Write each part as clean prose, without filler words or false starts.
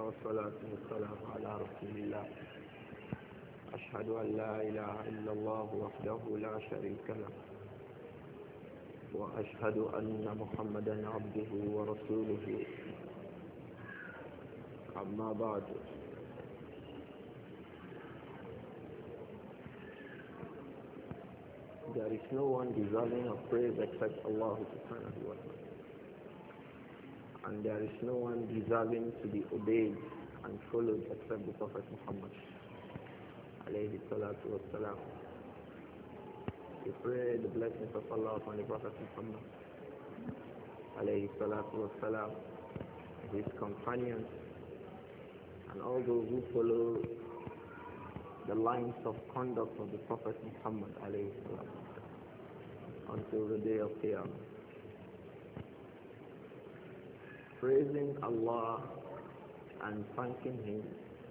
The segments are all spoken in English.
والصلاة والسلام على رسول الله. أشهد أن لا إله إلا الله وحده لا شريك له، وأشهد أن محمدا عبده ورسوله. أما بعد، there is no one deserving of praise except Allah subhanahu wa ta'ala. And there is no one deserving to be obeyed and followed except the Prophet Muhammad alayhi salatu wassalam. We pray the blessings of Allah upon the Prophet Muhammad alayhi salatu wassalam, his companions, and all those who follow the lines of conduct of the Prophet Muhammad alayhi salatu until the day of Qiyamah. Praising Allah and thanking Him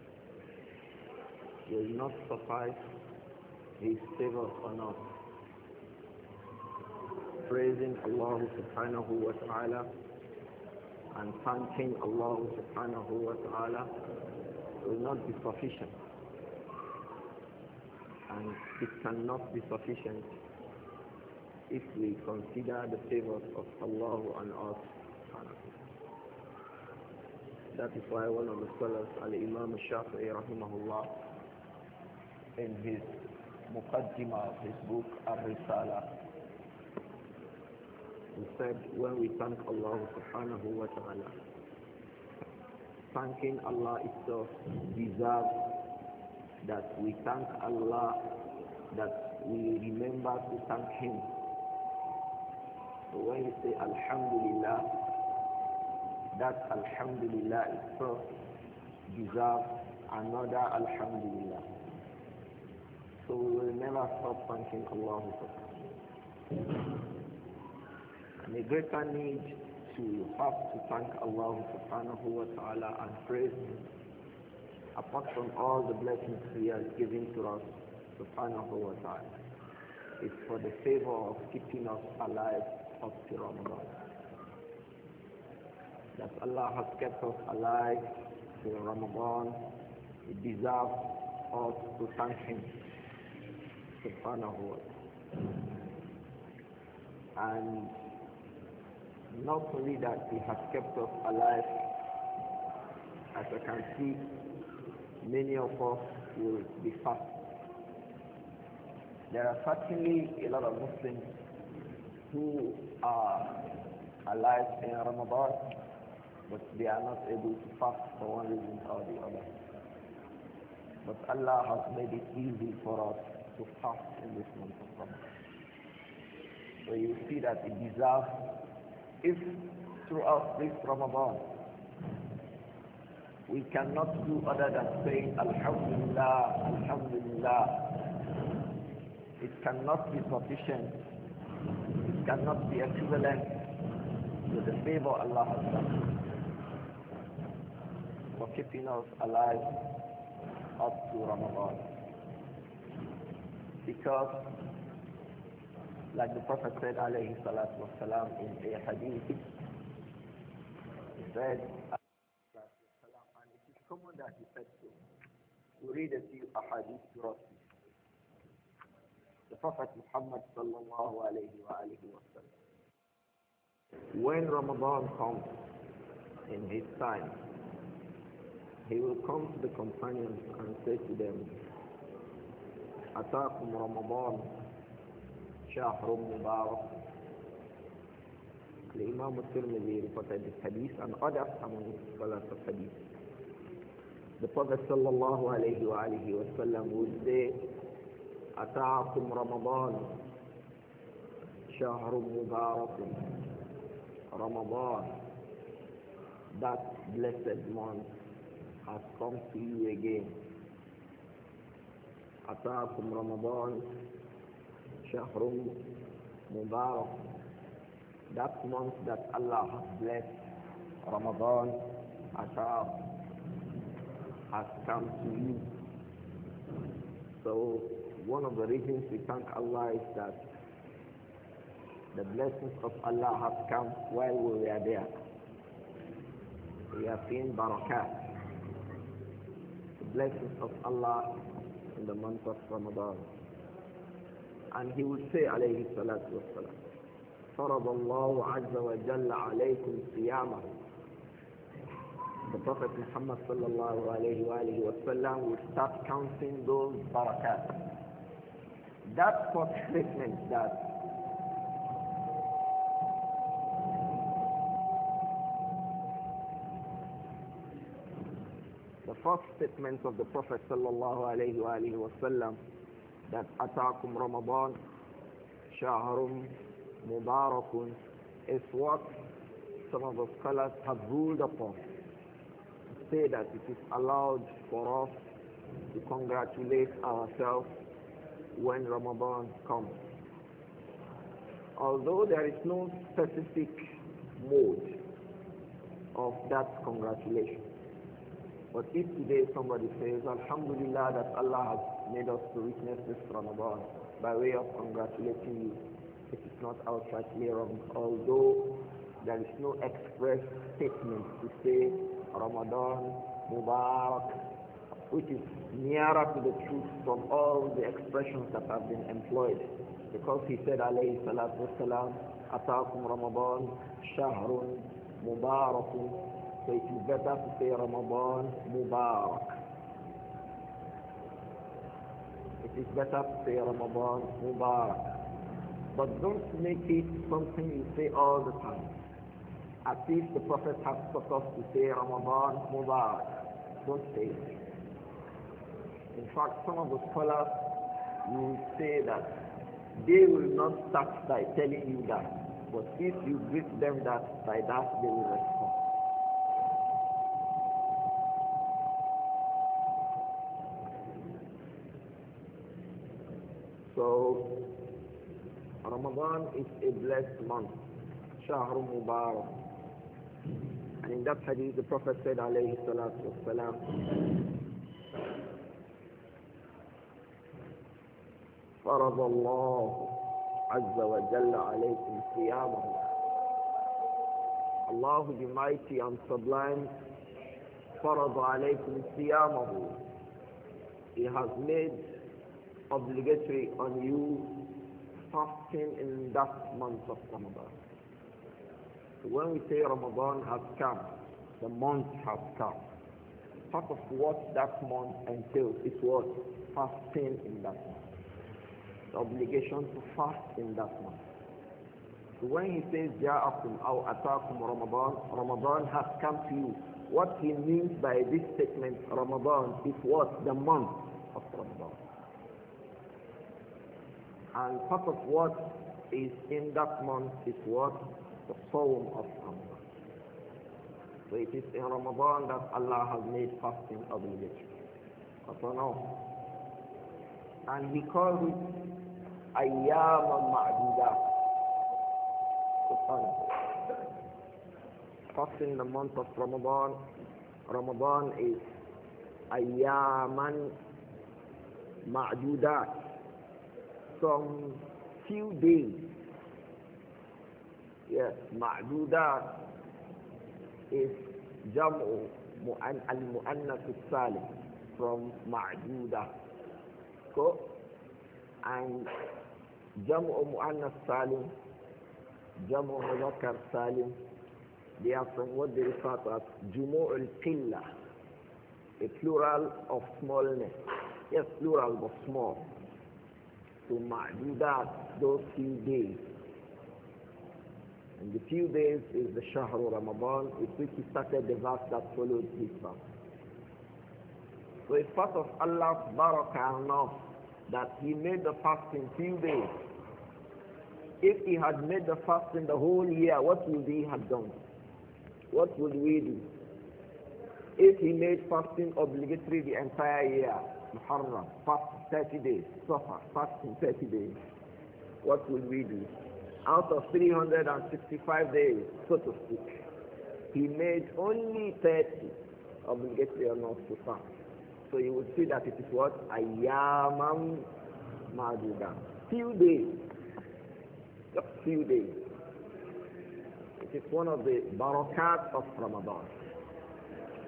will not suffice His favor on us. Praising Allah subhanahu wa ta'ala and thanking Allah subhanahu wa ta'ala will not be sufficient. And it cannot be sufficient if we consider the favors of Allah on us. That is why one of the scholars, Al-Imam Shafi'i rahimahullah, in his Muqaddimah of his book, Ar-Risala, he said, when we thank Allah subhanahu wa ta'ala, thanking Allah itself deserves that we thank Allah, that we remember to thank Him. So when you say Alhamdulillah, that Alhamdulillah itself deserves another Alhamdulillah. So we will never stop thanking Allah. And a greater need to have to thank Allah subhanahu wa ta'ala and praise Him, apart from all the blessings He has given to us subhanahu wa ta'ala, is for the favor of keeping us alive up to Ramadan. That Allah has kept us alive till Ramadan, it deserves us to thank Him subhanahu wa ta'ala. And not only that He has kept us alive, as I can see, many of us will be fast. There are certainly a lot of Muslims who are alive in Ramadan, but they are not able to fast for one reason or the other. But Allah has made it easy for us to fast in this month of Ramadan. So you see that it deserves, if throughout this Ramadan we cannot do other than saying Alhamdulillah, Alhamdulillah, it cannot be sufficient, it cannot be equivalent to the favor Allah has done for keeping us alive up to Ramadan. Because, like the Prophet said, alayhi salatu wasalam, in a hadith, he said, and it is common that he said so. We read a few ahadith to us. The Prophet Muhammad sallallahu alayhi wa alihi wa sallam, when Ramadan comes in his time, he will come to the companions and say to them, Ataakum Ramadan, Shahrun Mubarak. The Imam al-Tirmidhi reported this hadith and others among the scholars of hadith. The Prophet sallallahu alayhi wa alihi wa sallam would say, Ataakum Ramadan, Shahrun Mubarak. Ramadan, that blessed month, has come to you again. Ataakum Ramadan, Shahrun Mubarak. That month that Allah has blessed, Ramadan, Ataakum, has come to you. So one of the reasons we thank Allah is that the blessings of Allah have come while we were there. We have seen barakat. blessings of Allah in the month of Ramadan. And he would say, alayhi salatu wassalam, فرض الله عز وجل عليكم صيامه. The Prophet Muhammad sallallahu alayhi wa sallam would start counting those barakat. That first statement that the first statement of the Prophet sallallahu alayhi wa sallam that Ataakum Ramadan Shahrum Mubarakun is what some of the scholars have ruled upon. Say that it is allowed for us to congratulate ourselves when Ramadan comes. Although there is no specific mode of that congratulation. But if today somebody says, Alhamdulillah that Allah has made us to witness this Ramadan by way of congratulating you, it is not outrightly wrong. Although there is no express statement to say Ramadan Mubarak, which is nearer to the truth from all the expressions that have been employed. Because he said, alayhi salatu wasalam, Ataakum Ramadan Shahrun Mubarakun. So it is better to say Ramadan Mubarak. It is better to say Ramadan Mubarak. But don't make it something you say all the time. As if the Prophet has taught us to say Ramadan Mubarak. Don't say it. In fact, some of the scholars will say that they will not start by telling you that. But if you greet them that, by that they will respond. So, Ramadan is a blessed month. Shahr Mubarak. And in that hadith, the Prophet said, alayhi salatu wassalam, فرض الله عز وجل عليكم صيامه. Allah the Mighty and Sublime, فرض عليكم صيامه. He has made obligatory on you fasting in that month of Ramadan. So when we say Ramadan has come, the month has come. Part of what that month entails is what? Fasting in that month. The obligation to fast in that month. So when he says Ja'akum aw Ataakum Ramadan, Ramadan has come to you. What he means by this statement, Ramadan, is what? The month of Ramadan. And part of what is in that month is what? The Sawm of Ramadan. So it is in Ramadan that Allah has made fasting obligatory. And he calls it Ayyam al-Ma'dudat. Fasting in the month of Ramadan. Ramadan is Ayyaman Ma'dudat. Some few days. Yes, Ma'dudat is Jam'u al-Mu'annath al-Salim from Ma'duda. So, and Jam'u Mu'annath Salim, Jam'u Mudhakkar Salim, they are from what they refer to as Jumu' al-Qillah, a plural of smallness. Yes, plural but small. So Ma'dudat, those few days. And the few days is the Shahr Ramadan, with which he started the verse that followed this verse. So it's part of Allah's barakah enough that he made the fasting few days. If he had made the fasting the whole year, what would he have done? What would we do? If he made fasting obligatory the entire year, Muharram, fast 30 days, Safar, fasting 30 days, what would we do? Out of 365 days, so to speak, he made only 30 obligatory or not to fast. So you would see that it is what? Ayyamam Ma'dudat. Few days. Just few days. It is one of the barakat of Ramadan.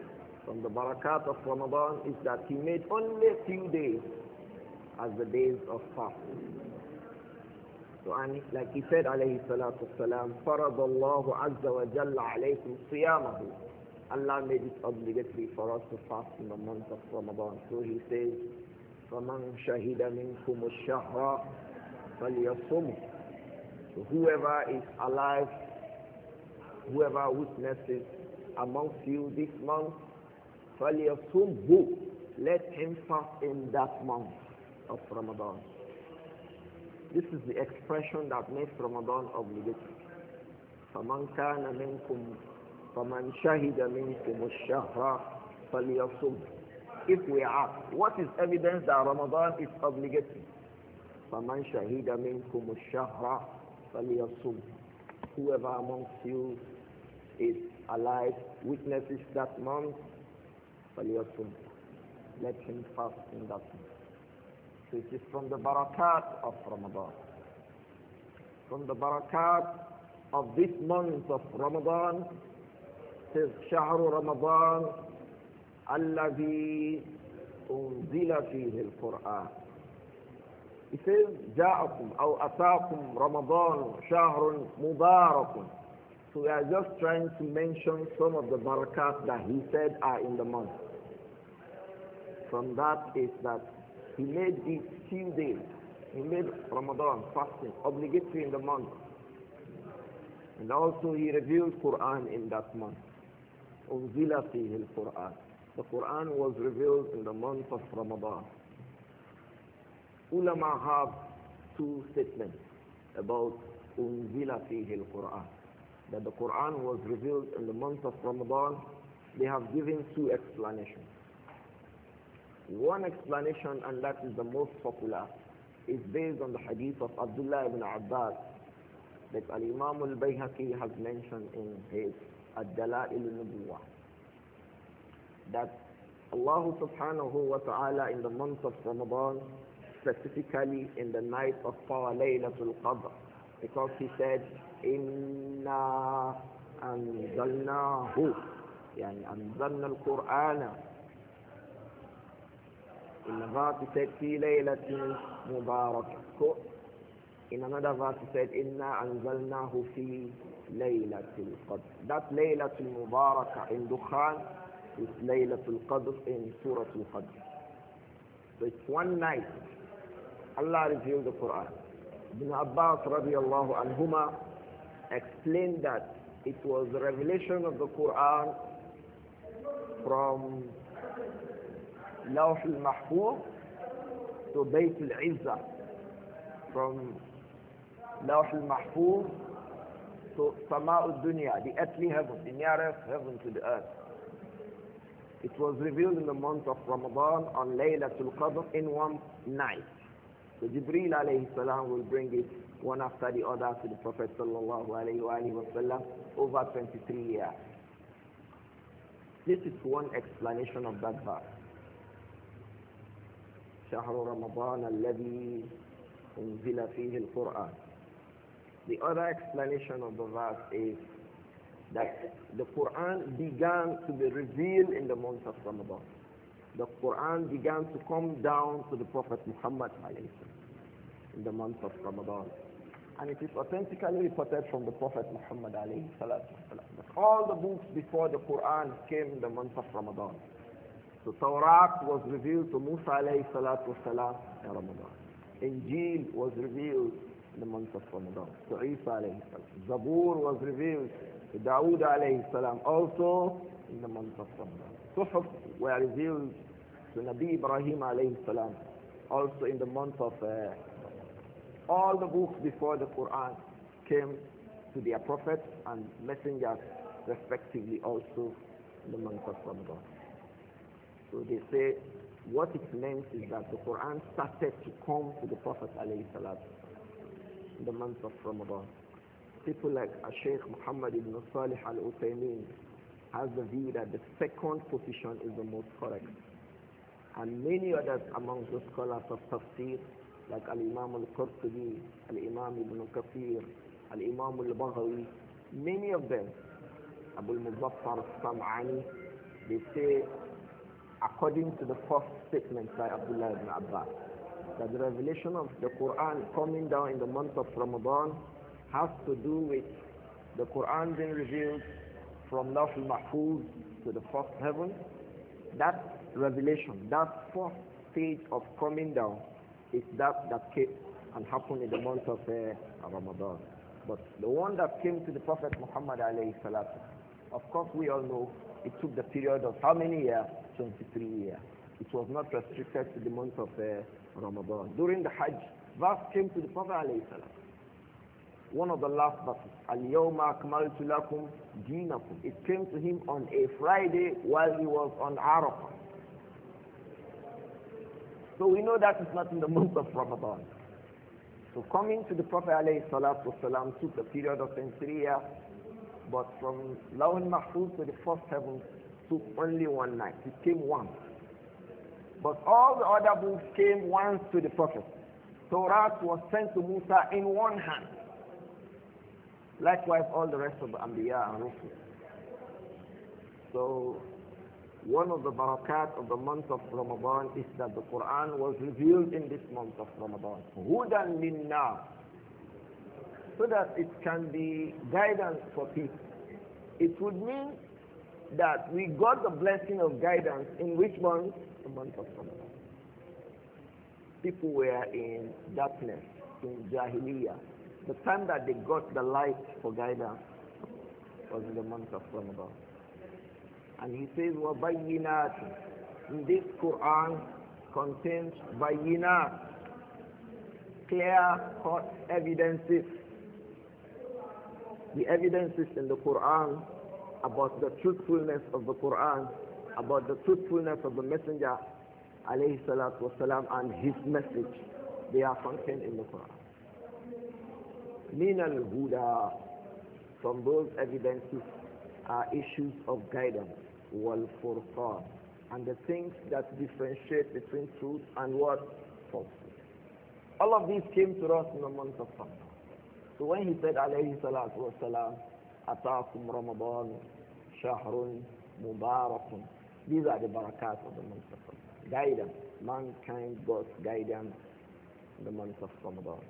From the barakat of Ramadan is that he made only a few days as the days of fasting. So, and like he said, alayhi salatu wasalam, فَرَضَ اللَّهُ عَزَّ وَجَلَّ عَلَيْكُمْ صِيَامَهُ. Allah made it obligatory for us to fast in the month of Ramadan. So he says, فَمَنْ شَهِدَ مِنْكُمُ الشَّهْرَ فَلْيَصُمْهُ. So whoever is alive, whoever witnesses amongst you this month, فَلْيَصُمْهُ. Let him fast in that month of Ramadan. This is the expression that makes Ramadan obligatory. فَمَنْ كَانَ مِنْكُمْ فَمَنْ شَهِدَ مِنْكُمُ الشَّهْرَ فَلْيَصُمْ. If we ask, what is evidence that Ramadan is obligatory? فَمَنْ شَهِدَ مِنْكُمُ الشَّهْرَ فَلْيَصُمْ. Whoever amongst you is alive, witnesses that month, فَلْيَصُمْ. Let him fast in that month. So it is from the barakat of Ramadan. From the barakat of this month of Ramadan, it says, شهر رمضان الذي أنزل فيه القرآن. It says, جاءكم أو أتاكم رمضان شهر مبارك. So we are just trying to mention some of the barakat that he said are in the month. From that is that he made these few days. He made Ramadan fasting obligatory in the month. And also he revealed Quran in that month. أنزل فيه القرآن. The Quran was revealed in the month of Ramadan. Ulama have two statements about أنزل فيه القرآن. That the Quran was revealed in the month of Ramadan. They have given two explanations. One explanation, and that is the most popular, is based on the hadith of Abdullah ibn Abbas that Al-Imam al-Bayhaqi has mentioned in his Ad-Dala'il al-Nubuwah. That Allah subhanahu wa ta'ala in the month of Ramadan, specifically in the night of Laylatul Qadr, because he said, Inna anzalnahu, yani anzalna al-Qur'ana. In the verse he said, Fi laylatin mubarakah. In another verse he said, Inna anzalnahu fi laylatil qadr. That laylatul mubarakah in Dukhan is laylatul qadr in Surah Al-Qadr. So it's one night. Allah revealed the Quran. Ibn Abbas radiallahu anhuma explained that it was the revelation of the Quran from Lawh al-Mahfuz to Bayt al-Izzah, from Lawh al-Mahfuz to Sama al-Dunya, the earthly heaven, the nearest heaven to the earth. It was revealed in the month of Ramadan on Laylatul Qadr in one night. So Jibreel alayhi salam will bring it one after the other to the Prophet sallallahu alayhi wa sallam over 23 years. This is one explanation of that verse. شهر رمضان الذي أنزل فيه القرآن. The other explanation of the verse is that the Quran began to be revealed in the month of Ramadan. The Quran began to come down to the Prophet Muhammad in the month of Ramadan. And it is authentically reported from the Prophet Muhammad that all the books before the Quran came in the month of Ramadan. So Tawrat was revealed to Musa alayhi salatu wasalam in Ramadan. Injil was revealed in the month of Ramadan to Isa alayhi salam. Zabur was revealed to Dawood alayhi salam also in the month of Ramadan. Suhuf were revealed to Nabi Ibrahim alayhi salam also in the month of all the books before the Quran came to their prophets and messengers respectively also in the month of Ramadan. So they say what it meant is that the Quran started to come to the Prophet alayhi salam in the month of Ramadan. People like Sheikh Muhammad ibn Salih al-Uthaymeen has the view that the second position is the most correct. And many others among the scholars of tafsir, like Al-Imam al-Qurtubi, Al-Imam ibn Kathir, Al-Imam al-Baghawi, many of them, Abu al-Muzaffar al-Sam'ani, They say, according to the first statement by Abdullah ibn Abbas, that the revelation of the Quran coming down in the month of Ramadan has to do with the Quran being revealed from Lawh al-Mahfuz to the first heaven. That revelation, that first stage of coming down, is that came and happened in the month of Ramadan. But the one that came to the Prophet Muhammad alayhi salatu, of course we all know it took the period of how many years? 23 years. It was not restricted to the month of Ramadan. During the Hajj, verse came to the Prophet alayhi salatu. One of the last verses, Al-Yawma akmaltu lakum dinakum. It came to him on a Friday while he was on Arafah. So we know that it's not in the month of Ramadan. So coming to the Prophet ﷺ took a period of 23 years, but from Lawh al-Mahfuz to the first heaven took only one night. It came once. But all the other books came once to the Prophet. Torah was sent to Musa in one hand. Likewise, all the rest of the Anbiya and Rusul. So one of the barakat of the month of Ramadan is that the Quran was revealed in this month of Ramadan. Hudan linnas, so that it can be guidance for people. It would mean that we got the blessing of guidance in which month? The month of Ramadan. People were in darkness, in Jahiliyyah. The time that they got the light for guidance was in the month of Ramadan. And he says, وَبَيِّنَاتٍ. In this Quran contains bayinat, clear-cut evidences. The evidences in the Quran about the truthfulness of the Quran, about the truthfulness of the Messenger, alayhi salatu wasalam, and his message, they are contained in the Quran. Min al-huda, from those evidences are issues of guidance. Wal-furqan, and the things that differentiate between truth and what? Falsehood. All of these came to us in the month of Ramadan. So when he said, alayhi salatu wasalam, ataakum Ramadan, shahrun mubarakun, these are the barakat of the month of Ramadan. Guidance. Mankind got guidance in the month of Ramadan.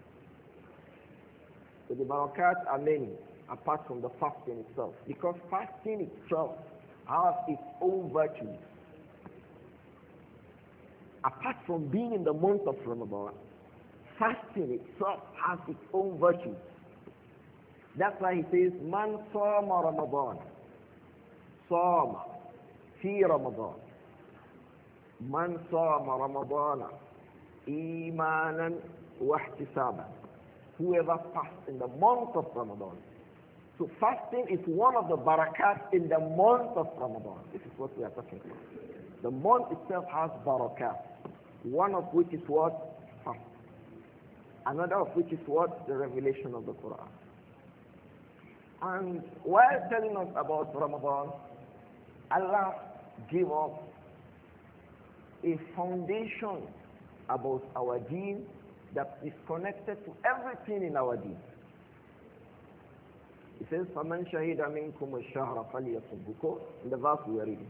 So the barakat are many, apart from the fasting itself. Because fasting itself has its own virtues. Apart from being in the month of Ramadan, fasting itself has its own virtues. That's why he says, Man sama Ramadan, sama fi Ramadan. Man sama Ramadan, imanan wa ihtisaban. Whoever fasts in the month of Ramadan. So fasting is one of the barakat in the month of Ramadan. This is what we are talking about. The month itself has barakat. One of which is what? Fasting. Another of which is what? The revelation of the Quran. And while telling us about Ramadan, Allah gave us a foundation about our deen that is connected to everything in our deen. It says, فَمَنْ شَهِدَ مِنْكُمُ الشَّهْرَ فَلْيَصُمْهُ. In the verse we are reading.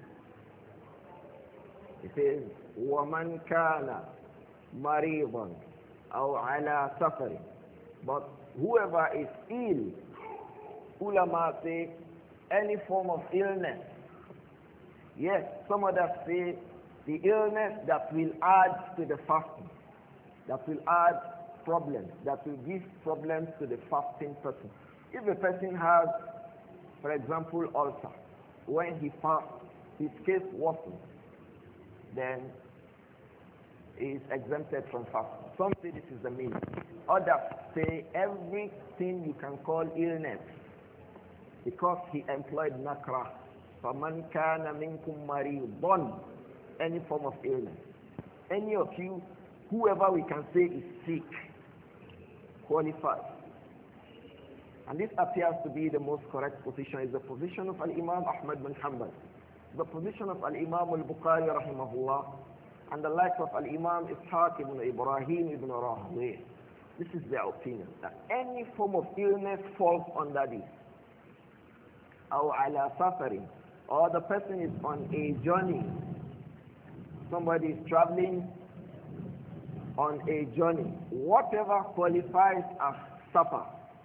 It says, وَمَنْ كَانَ مَرِيضًا أَوْ عَلَى سَفَرٍ. But whoever is ill, ulama say, any form of illness. Yes, some others say, the illness that will add to the fasting, that will add problems, that will give problems to the fasting person. If a person has, for example, ulcer, when he fasts, his case worsens, then he is exempted from fasting. Some say this is the mean. Others say everything you can call illness, because he employed nakra. فَمَنْ كَانَ مِنْكُمْ مَرِيضًا. Any form of illness. Any of you, whoever we can say is sick, qualified. And this appears to be the most correct position, is the position of Al-Imam Ahmad bin Hanbal, the position of Al-Imam Al-Bukhari rahimahullah, and the likes of Al-Imam Ishaq ibn Ibrahim ibn Rahway. This is their opinion, that any form of illness falls under this. أو على سفر, or the person is on a journey. Somebody is traveling on a journey. Whatever qualifies as safar,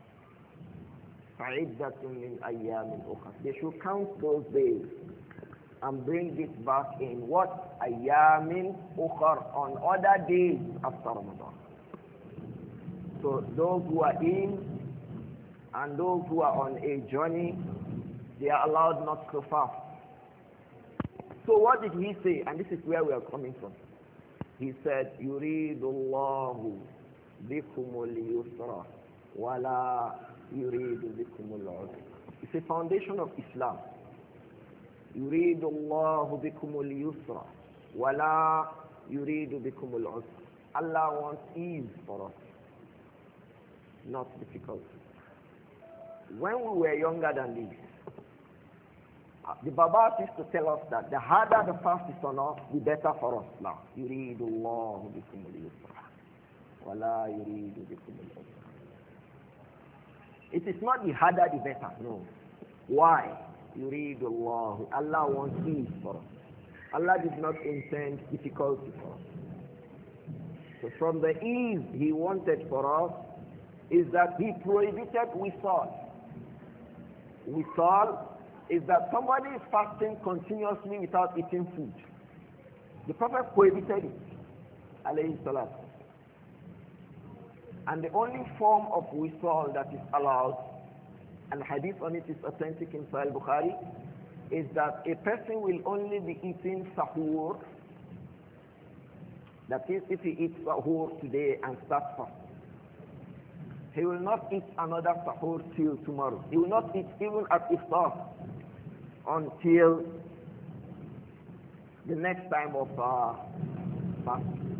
they should count those days and bring it back in what? Ayamin ukhar, on other days after Ramadan. So those who are in and those who are on a journey, they are allowed not to fast. So what did he say? And this is where we are coming from. He said, Yuridullahu bikumul yusra wala yuridu bikumul usra. It's a foundation of Islam. Yuridullahu bikumul yusra wala yuridu bikumul usra. Allah wants ease for us, not difficulty. When we were younger than this, the Babas used to tell us that the harder the fast is on us, the better for us now. Yuridullahu bikumul yusra wala yuridu bikumul usra. It is not the harder the better, no. Why? Yuridullahu. Allah wants ease for us. Allah did not intend difficulty for us. So from the ease He wanted for us is that He prohibited wisal. Wisal is that somebody is fasting continuously without eating food. The Prophet prohibited it, alayhi salam. And the only form of wisal that is allowed, and hadith on it is authentic in Sahih Bukhari, is that a person will only be eating sahur. That is, if he eats sahur today and starts fasting, he will not eat another sahur till tomorrow. He will not eat even at iftar until the next time of fasting.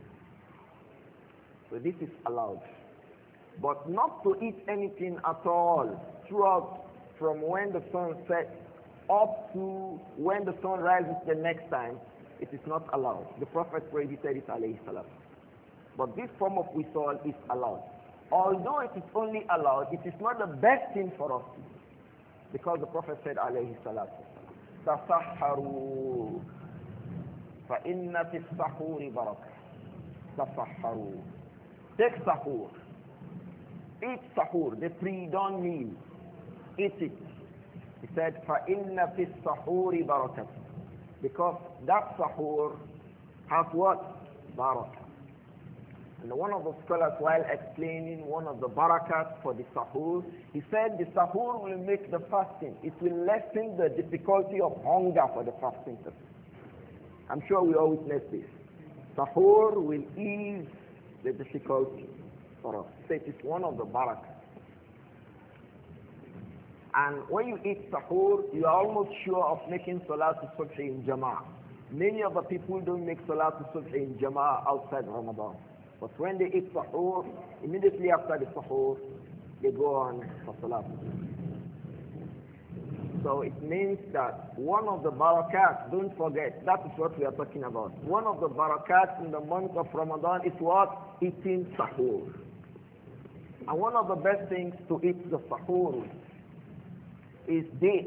So this is allowed. But not to eat anything at all throughout, from when the sun sets up to when the sun rises the next time, it is not allowed. The Prophet prohibited it, alayhi salam. But this form of wisal is allowed. Although it is only allowed, it is not the best thing for us. Because the Prophet said, alayhi salatu, tasahharu, fa inna fi sahuri barakah. Tasahharu. Take sahur. Eat sahur, the pre-dawn meal. Eat it. He said, fa inna fi sahuri barakah. Because that sahur has what? Barakah. And one of the scholars, while explaining one of the barakat for the sahur, he said the sahur will make the fasting. It will lessen the difficulty of hunger for the fasting person. I'm sure we all witness this. Sahur will ease the difficulty for us. So it is one of the barakat. And when you eat sahur, you are almost sure of making Salatul Subh in Jama'ah. Many of the people don't make Salatul Subh in Jama'ah outside Ramadan. But when they eat sahur, immediately after the sahur, they go on for salat. So it means that one of the barakat, don't forget, that is what we are talking about. One of the barakat in the month of Ramadan is what? Eating sahur. And one of the best things to eat the sahur is dates.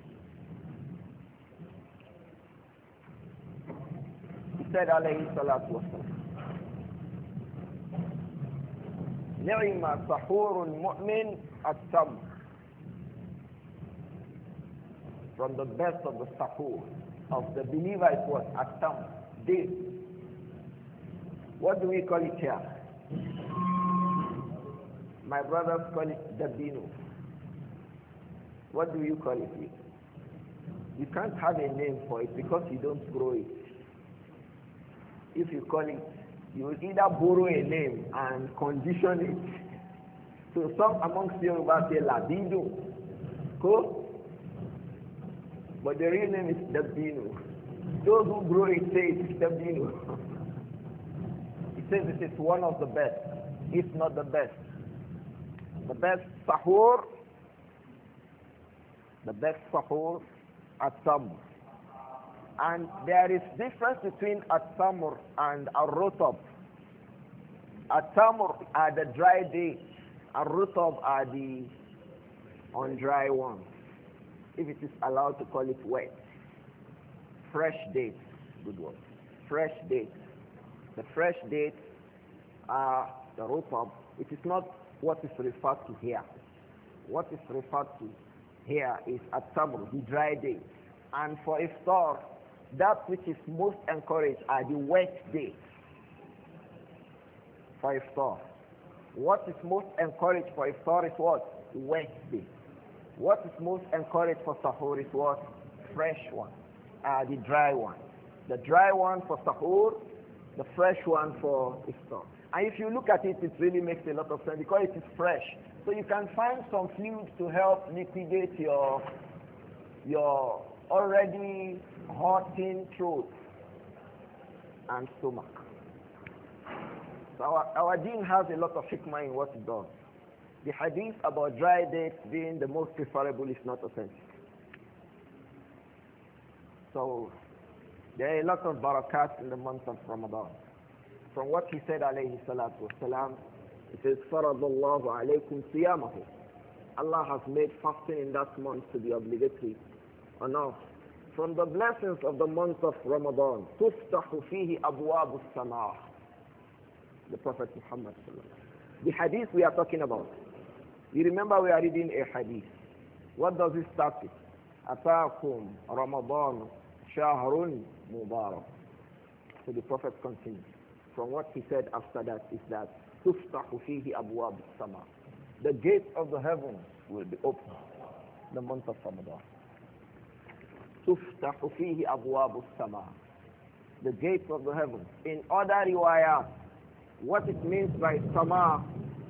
He said, alayhi salatu wasalam, نعم سحور المؤمن التمر. From the best of the sahur of the believer is what? At-tamr, date. What do we call it here? My brothers call it dabino. What do you call it here? You can't have a name for it because you don't grow it. If you call it, you will either borrow a name and condition it. So some amongst you will say Labido. Cool? But the real name is Dabino. Those who grow it say it's Dabino. He says it is one of the best, if not the best. The best sahur, at-tamr. And there is difference between at-tamr and ar-rutab. At-tamr are the dry dates, ar-rutab are the on-dry ones. if it is allowed to call it wet. Fresh dates, good word. Fresh dates. The fresh dates are the rutab. It is not what is referred to here. What is referred to here is at-tamr, the dry dates. And for iftar, that which is most encouraged are the wet dates. For iftar. What is most encouraged for iftar is what? Wet dates. What is most encouraged for sahur is what? Fresh one. The dry one. The dry one for sahur, the fresh one for iftar. And if you look at it, it really makes a lot of sense because it is fresh. So you can find some fluid to help liquidate your already hurting throat and stomach. So our deen has a lot of hikmah in what it does. The hadith about dry dates being the most preferable is not authentic. So there are a lot of barakat in the month of Ramadan. From what he said, alayhi salatu wasalam, it says, فَرَضَ اللَّهُ عَلَيْكُمْ صِيَامَهُ. Allah has made fasting in that month to be obligatory on us. From the blessings of the month of Ramadan, تُفْتَحُ فِيهِ أَبْوَابُ السَّمَاءِ. The Prophet Muhammad sallallahu alaihi wasallam. The hadith we are talking about. You remember we are reading a hadith. What does it start with? أَتَاكُمْ رَمَضَانُ شَهْرٌ مُبَارَكٌ. So the Prophet continues. From what he said after that is that تُفْتَحُ فِيهِ أَبْوَابُ السَّمَاءِ. The gates of the heavens will be opened the month of Ramadan. تُفْتَحُ فِيهِ أَبْوَابُ السَّمَاءِ. The gates of the heavens. In other riwayat, what it means by sama,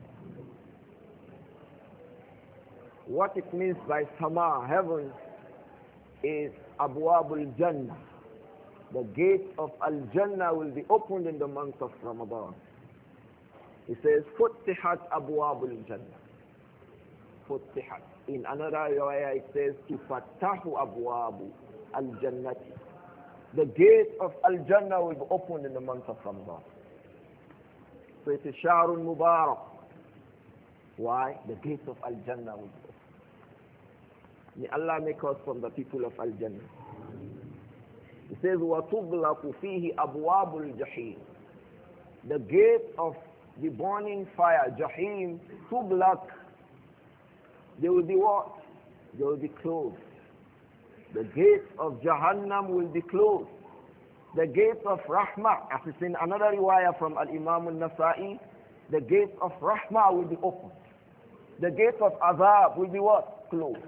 heaven, is Abwabul Jannah. The gates of Al-Jannah will be opened in the month of Ramadan. He says, Futtihat Abwabul Jannah. Futtihat. In another riwayah it says, Tufattahu Abwabu Al-Jannati. The gate of Al-Jannah will be opened in the month of Ramadan. So it is Shahrul Mubarak. Why? The gates of Al-Jannah will be opened. May Allah make us from the people of Al-Jannah. It says, وَتُغْلَقُ فِيهِ أَبْوَابُ الْجَحِيمِ. The gate of the burning fire, Jahim, تُغْلَقُ. They will be what? They will be closed. The gates of Jahannam will be closed. The gates of Rahmah, as is in another riwayah from Al-Imam al-Nasa'i, the gates of Rahmah will be opened. The gates of Azab will be what? Closed.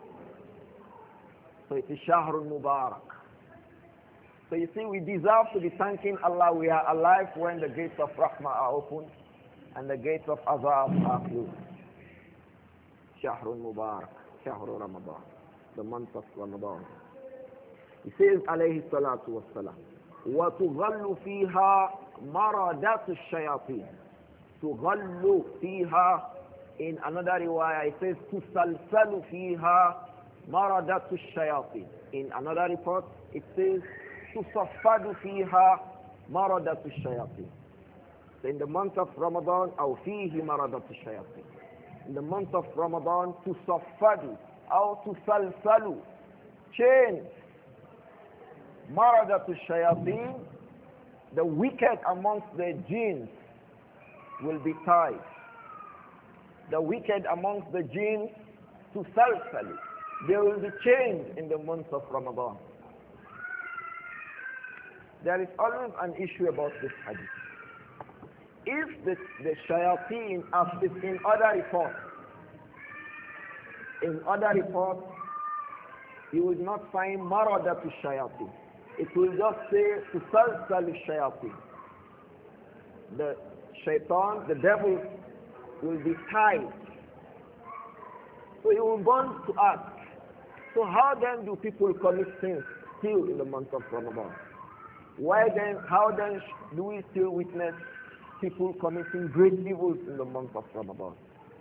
So it is Shahrul Mubarak. So you see, we deserve to be thanking Allah. We are alive when the gates of Rahmah are opened and the gates of Azab are closed. Shahrul Mubarak, Shahrul Ramadan, the month of Ramadan. He says, alayhi salatu wassalam, وَتُغَلُّ فِيهَا مَرَدَةُ الشَّيَاطِينِ. تُغَلُّ فِيهَا. In another riwayah it says, تُسَلْسَلُ فِيهَا مَرَدَةُ الشَّيَاطِينِ. In another report it says, تُصَفَّدُ فِيهَا مَرَدَةُ الشَّيَاطِينِ. So in the month of Ramadan, أو فِيهِ مَرَدَةُ الشَّيَاطِينِ. In the month of Ramadan, تُصَفَّدُ أو تُسَلْسَلُ. Chains. Maradatu shayateen, the wicked amongst the jinns will be tied. The wicked amongst the jinns to salsali. They will be chained in the month of Ramadan. There is always an issue about this hadith. If the shayateen, as is in other reports, you will not find maradatu shayateen. It will just say tusalsal shayateen. The shaitan, the devil, will be tied. So he will want to ask, so how then do people commit sins still in the month of Ramadan? How then do we still witness people committing great evils in the month of Ramadan?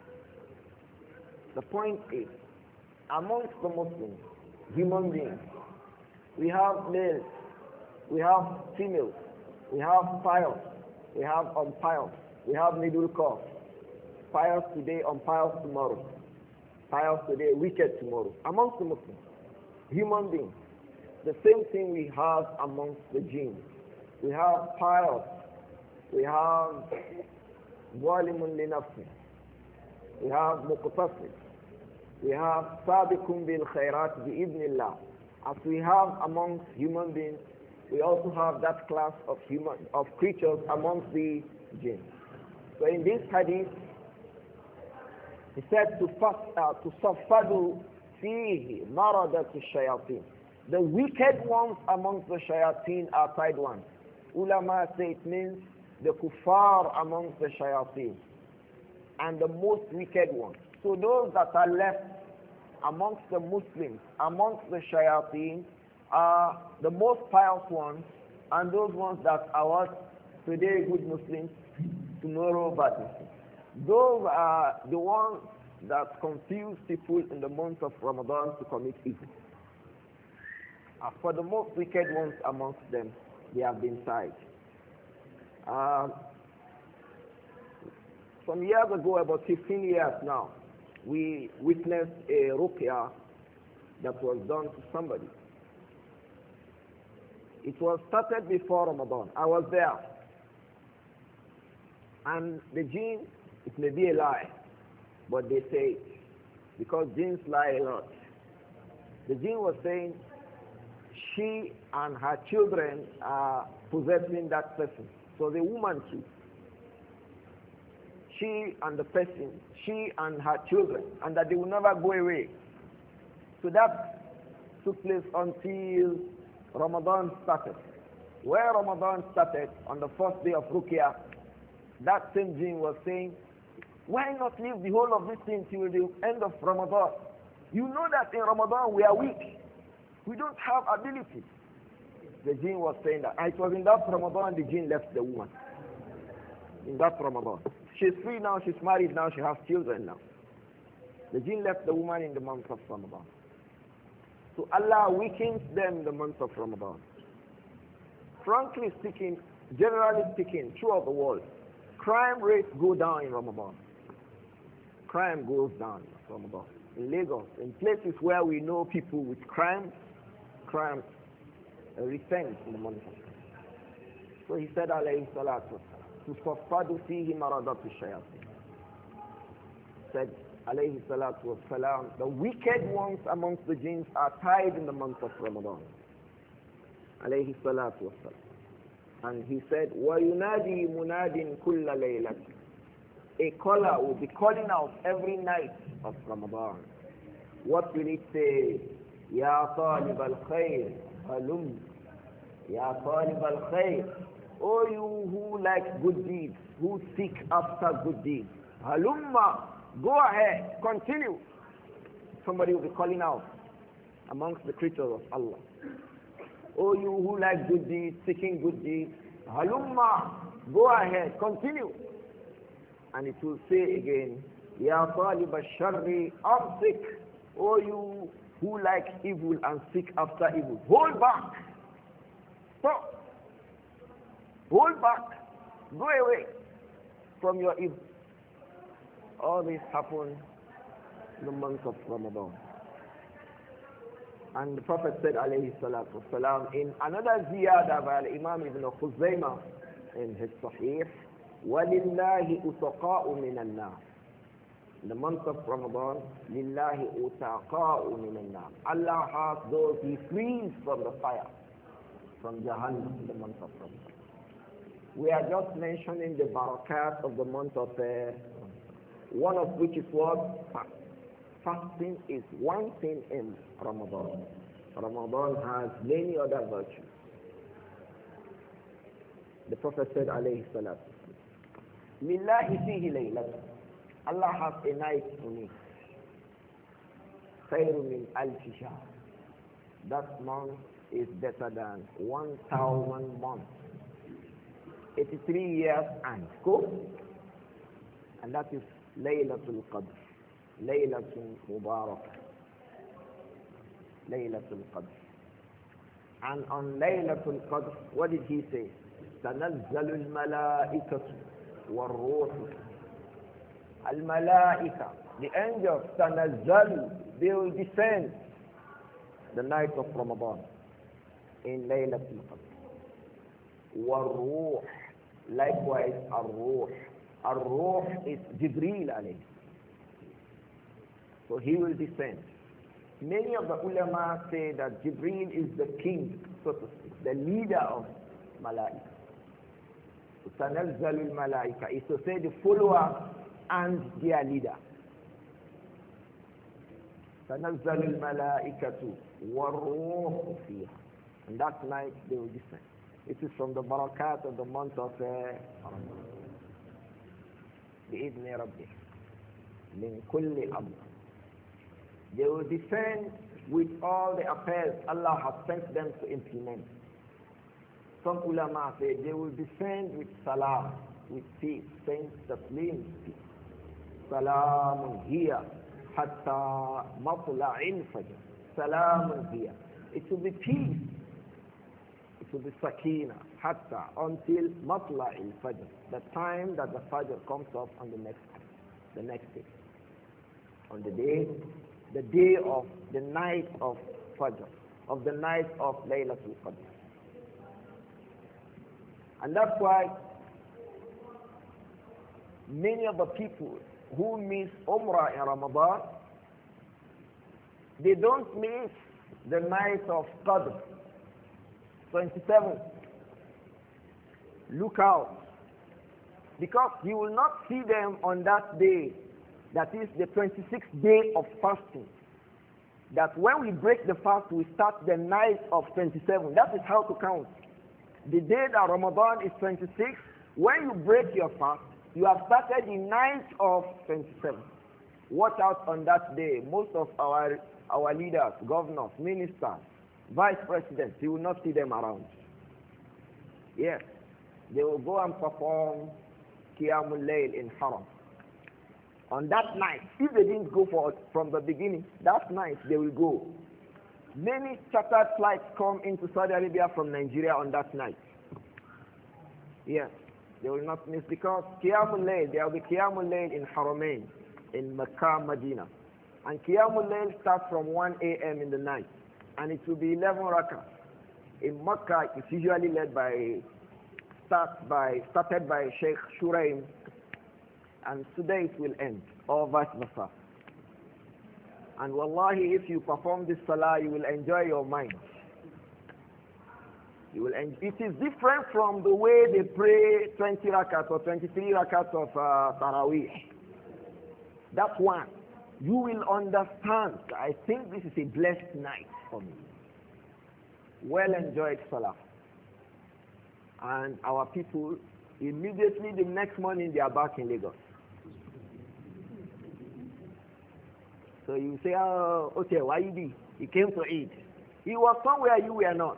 The point is, amongst the Muslims, human beings, we have males, we have females, we have pious, we have unpious, we have middle course. Pious today, unpious tomorrow. Pious today, wicked tomorrow. Amongst the Muslims. human beings. The same thing we have amongst the jinn. We have pious. We have zalimun li nafsi. We have muqtasid. We have sabiqun bil khairat bi idnillah. As we have amongst human beings, we also have that class of creatures amongst the jinn. So in this hadith, he said to saffadu fihi maradatu shayateen. The wicked ones amongst the shayateen are tied ones. Ulama say it means the kuffar amongst the shayateen and the most wicked ones. So those that are left amongst the Muslims, amongst the shayateen, are the most pious ones, and those ones that are what? Today good Muslims, tomorrow bad Muslims. Those are the ones that confuse people in the month of Ramadan to commit evil. As for the most wicked ones amongst them, they have been tied. Some years ago, about 15 years now, we witnessed a ruqyah that was done to somebody. It was started before Ramadan. I was there. And the jinn, it may be a lie, but they say it, because jinns lie a lot. The jinn was saying she and her children are possessing that person. So the woman too. She and the person, she and her children, and that they will never go away. So that took place until Ramadan started. Where Ramadan started, on the first day of Ruqyah, that same jinn was saying, why not leave the whole of this thing till the end of Ramadan? You know that in Ramadan we are weak. We don't have ability. The jinn was saying that. And it was in that Ramadan the jinn left the woman. In that Ramadan. She's free now, she's married now, she has children now. The jinn left the woman in the month of Ramadan. So Allah weakens them in the month of Ramadan. Frankly speaking, generally speaking, throughout the world, crime rates go down in Ramadan. Crime goes down in Ramadan. In Lagos, in places where we know people with crime resent in the month of Ramadan. So he said, alayhi salatu, tusaffadu fihi maradatu shayatin. Said, alayhi salatu wasalam, the wicked ones amongst the jinns are tied in the month of Ramadan. Alayhi salatu wasalam. And he said, وَيُنَادِي مُنَادٍ كُلَّ لَيْلَةٍ. A caller will be calling out every night of Ramadan. What will it say? يَا طَالِبَ الْخَيْرِ هَلُمْ. يَا طَالِبَ الْخَيْرِ. Oh, you who like good deeds, who seek after good deeds. Halumma, go ahead, continue. Somebody will be calling out amongst the creatures of Allah. Oh, you who like good deeds, seeking good deeds, halumma, go ahead, continue. And it will say again, Ya talib al-sharri amsik. Oh, you who like evil and seek after evil, hold back. Stop. Hold back. Go away from your evil. All this happened in the month of Ramadan. And the Prophet said, alayhi salatu wasalam, in another ziyada by Imam Ibn Khuzaymah in his Sahih, وَلِلَّهِ أُتَقَاءُ مِنَ النَّارِ. In the month of Ramadan, لِلَّهِ أُتَقَاءُ مِنَ النَّارِ. Allah has those He frees from the fire, from Jahannam in the month of Ramadan. We are just mentioning the barakat of the month of one of which is what? Fasting is one thing in Ramadan. Ramadan has many other virtues. The Prophet said, alayhi salatu, Lillahi fihi laylat. Allah has a night in it. Khayru min alfi shahr. That month is better than 1,000 months. 83 years and go. And that is Laylatul Qadr. Laylatul Mubarak. Laylatul Qadr. And on Laylatul Qadr, what did he say? تنزل الملائكة والروح. الملائكة, the angels, تنزل, they will descend. the night of Ramadan, in Laylatul Qadr. War-Ruh, likewise Ar-Ruh. Ar-Ruh is Jibreel alayhi. So he will descend. Many of the ulama say that Jibreel is the king, so to speak, the leader of Malaika. Tanazzalul Malaika is to say the follower and their leader. Tanazzalul Malaikatu war-ruh fiha. And that night they will descend. It is from the barakat of the month of Ramadan. بإذن ربه من كل أمر. They will descend with all the affairs Allah has sent them to implement. Some ulama say they will descend with salam, with peace, saying taslim, salamun hiya hatta matla'il fajr. Salamun hiya. It will be peace. It will be sakina hatta until matla'il fajr, the time that the fajr comes up on the next day. On the day of the night of fajr, of the night of Laylatul Qadr. And that's why many of the people who miss Umrah in Ramadan, they don't miss the night of Qadr, 27. Look out, because you will not see them on that day, that is the 26th day of fasting. That when we break the fast, we start the night of 27. That is how to count. The day that Ramadan is 26, when you break your fast, you have started the night of 27. Watch out on that day. Most of our leaders, governors, ministers, vice presidents, you will not see them around. Yes, they will go and perform Qiyamul Layl in Haram. On that night, if they didn't go from the beginning, that night they will go. Many chartered flights come into Saudi Arabia from Nigeria on that night. Yes, they will not miss, because Qiyamul Layl, there will be Qiyamul Layl in Haramain, in Makkah, Medina. And Qiyamul Layl starts from 1 a.m. in the night, and it will be 11 rakah. In Makkah, it's usually started by Sheikh Shuraim, and today it will end, or vice versa. And wallahi, if you perform this salah, you will enjoy your mind. You will enjoy. It is different from the way they pray 20 rakats or 23 rakats of Taraweeh. That one, you will understand. I think this is a blessed night for me. Well enjoyed salah. And our people, immediately the next morning, they are back in Lagos. So you say, oh, okay, why did he? He came to eat. He was somewhere you were not.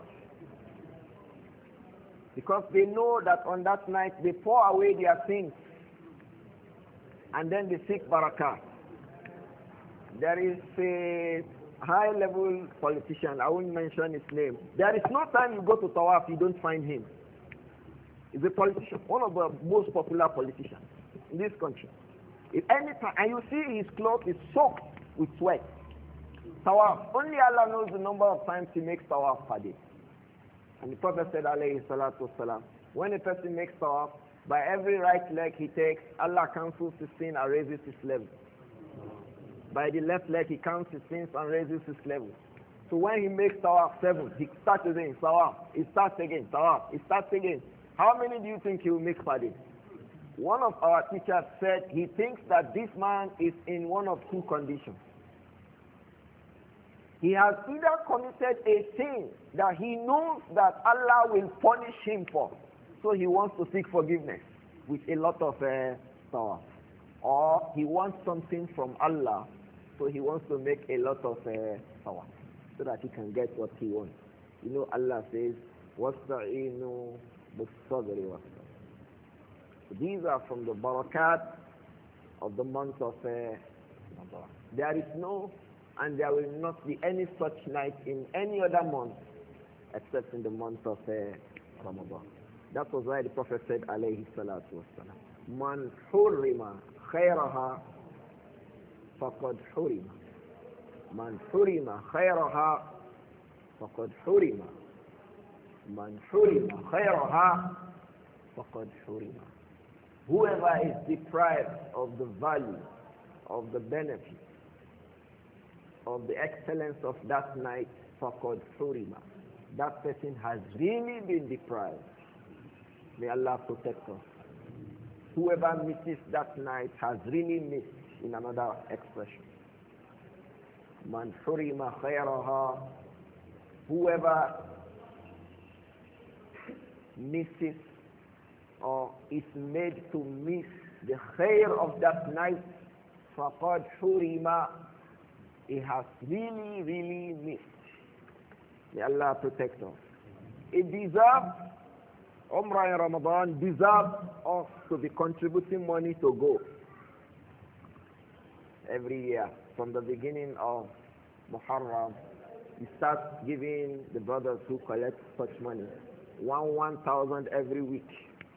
Because they know that on that night they pour away their sins. And then they seek barakah. There is a high-level politician, I won't mention his name. There is no time you go to Tawaf, you don't find him. He's a politician, one of the most popular politicians in this country. If any time, and you see his clothes is soaked with sweat. Tawaf. Only Allah knows the number of times he makes tawaf per day. And the Prophet said, alayhi salatu wasalam, when a person makes tawaf, by every right leg he takes, Allah cancels his sin and raises his level. By the left leg he counts his sins and raises his level. So when he makes tawaf 7, he starts again, tawaf, he starts again, tawaf, he starts again. How many do you think he will make per day? One of our teachers said he thinks that this man is in one of two conditions. He has either committed a sin that he knows that Allah will punish him for, so he wants to seek forgiveness with a lot of tawaf. Or he wants something from Allah, so he wants to make a lot of tawaf, so that he can get what he wants. You know, Allah says, وَاسْتَعِينُوا بِالصَّبْرِ وَالصَّبْرِ. These are from the barakat of the month of Ramadan. There is no, and there will not be any such night in any other month except in the month of Ramadan. That was why the Prophet said, alayhi salatu wassalam, Man hurrima khayraha faqad hurima. Man hurrima khayraha فَقَدْ حُرِمَ مَنْ حُرِمَ خَيْرَهَا فَقَدْ حُرِمَ. Whoever is deprived of the value, of the benefit, of the excellence of that night, فَقَدْ حُرِمَ. That person has really been deprived. May Allah protect us. Whoever misses that night has really missed, in another expression. Man hurima khayraha. Whoever misses or is made to miss the khair of that night, faqad hurima. He has really, really missed. May Allah protect us. It deserves, Umrah in Ramadan deserves us to be contributing money to go. Every year, from the beginning of Muharram, we start giving the brothers who collect such money 1,000 every week,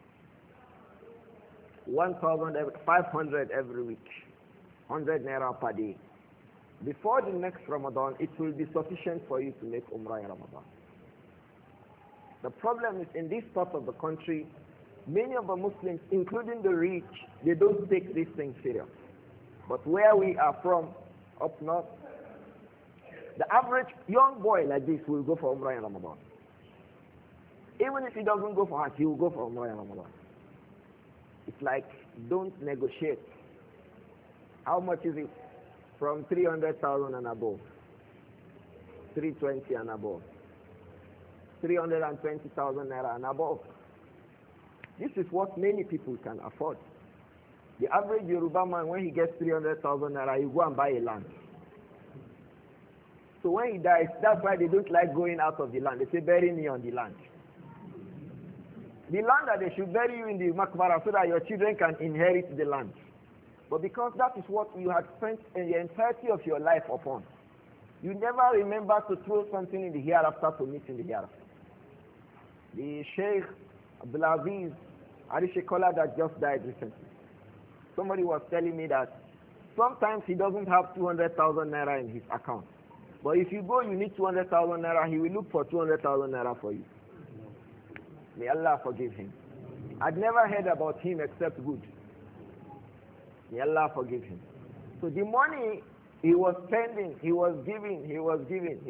500 every week, 100 naira per day. Before the next Ramadan, it will be sufficient for you to make Umrah in Ramadan. The problem is, in this part of the country, many of the Muslims, including the rich, they don't take this thing serious. But where we are from, up north, the average young boy like this will go for Umrah in Ramadan. Even if he doesn't go for Hajj, he will go for Umrah in Ramadan. It's like, don't negotiate. How much is it? From 300,000 and above, 320 and above, 320,000 naira and above. This is what many people can afford. The average Yoruba man, when he gets 300,000 naira, he go and buy a land. So when he dies, that's why they don't like going out of the land. They say, bury me on the land. The land that they should bury you in the Makbara so that your children can inherit the land. But because that is what you had spent in the entirety of your life upon, you never remember to throw something in the hereafter to meet in the hereafter. The Sheikh Abdulaziz Arishekola that just died recently, somebody was telling me that sometimes he doesn't have 200,000 naira in his account. But if you go, you need 200,000 naira, he will look for 200,000 naira for you. May Allah forgive him. I'd never heard about him except good. May Allah forgive him. So the money he was spending, he was giving, and he was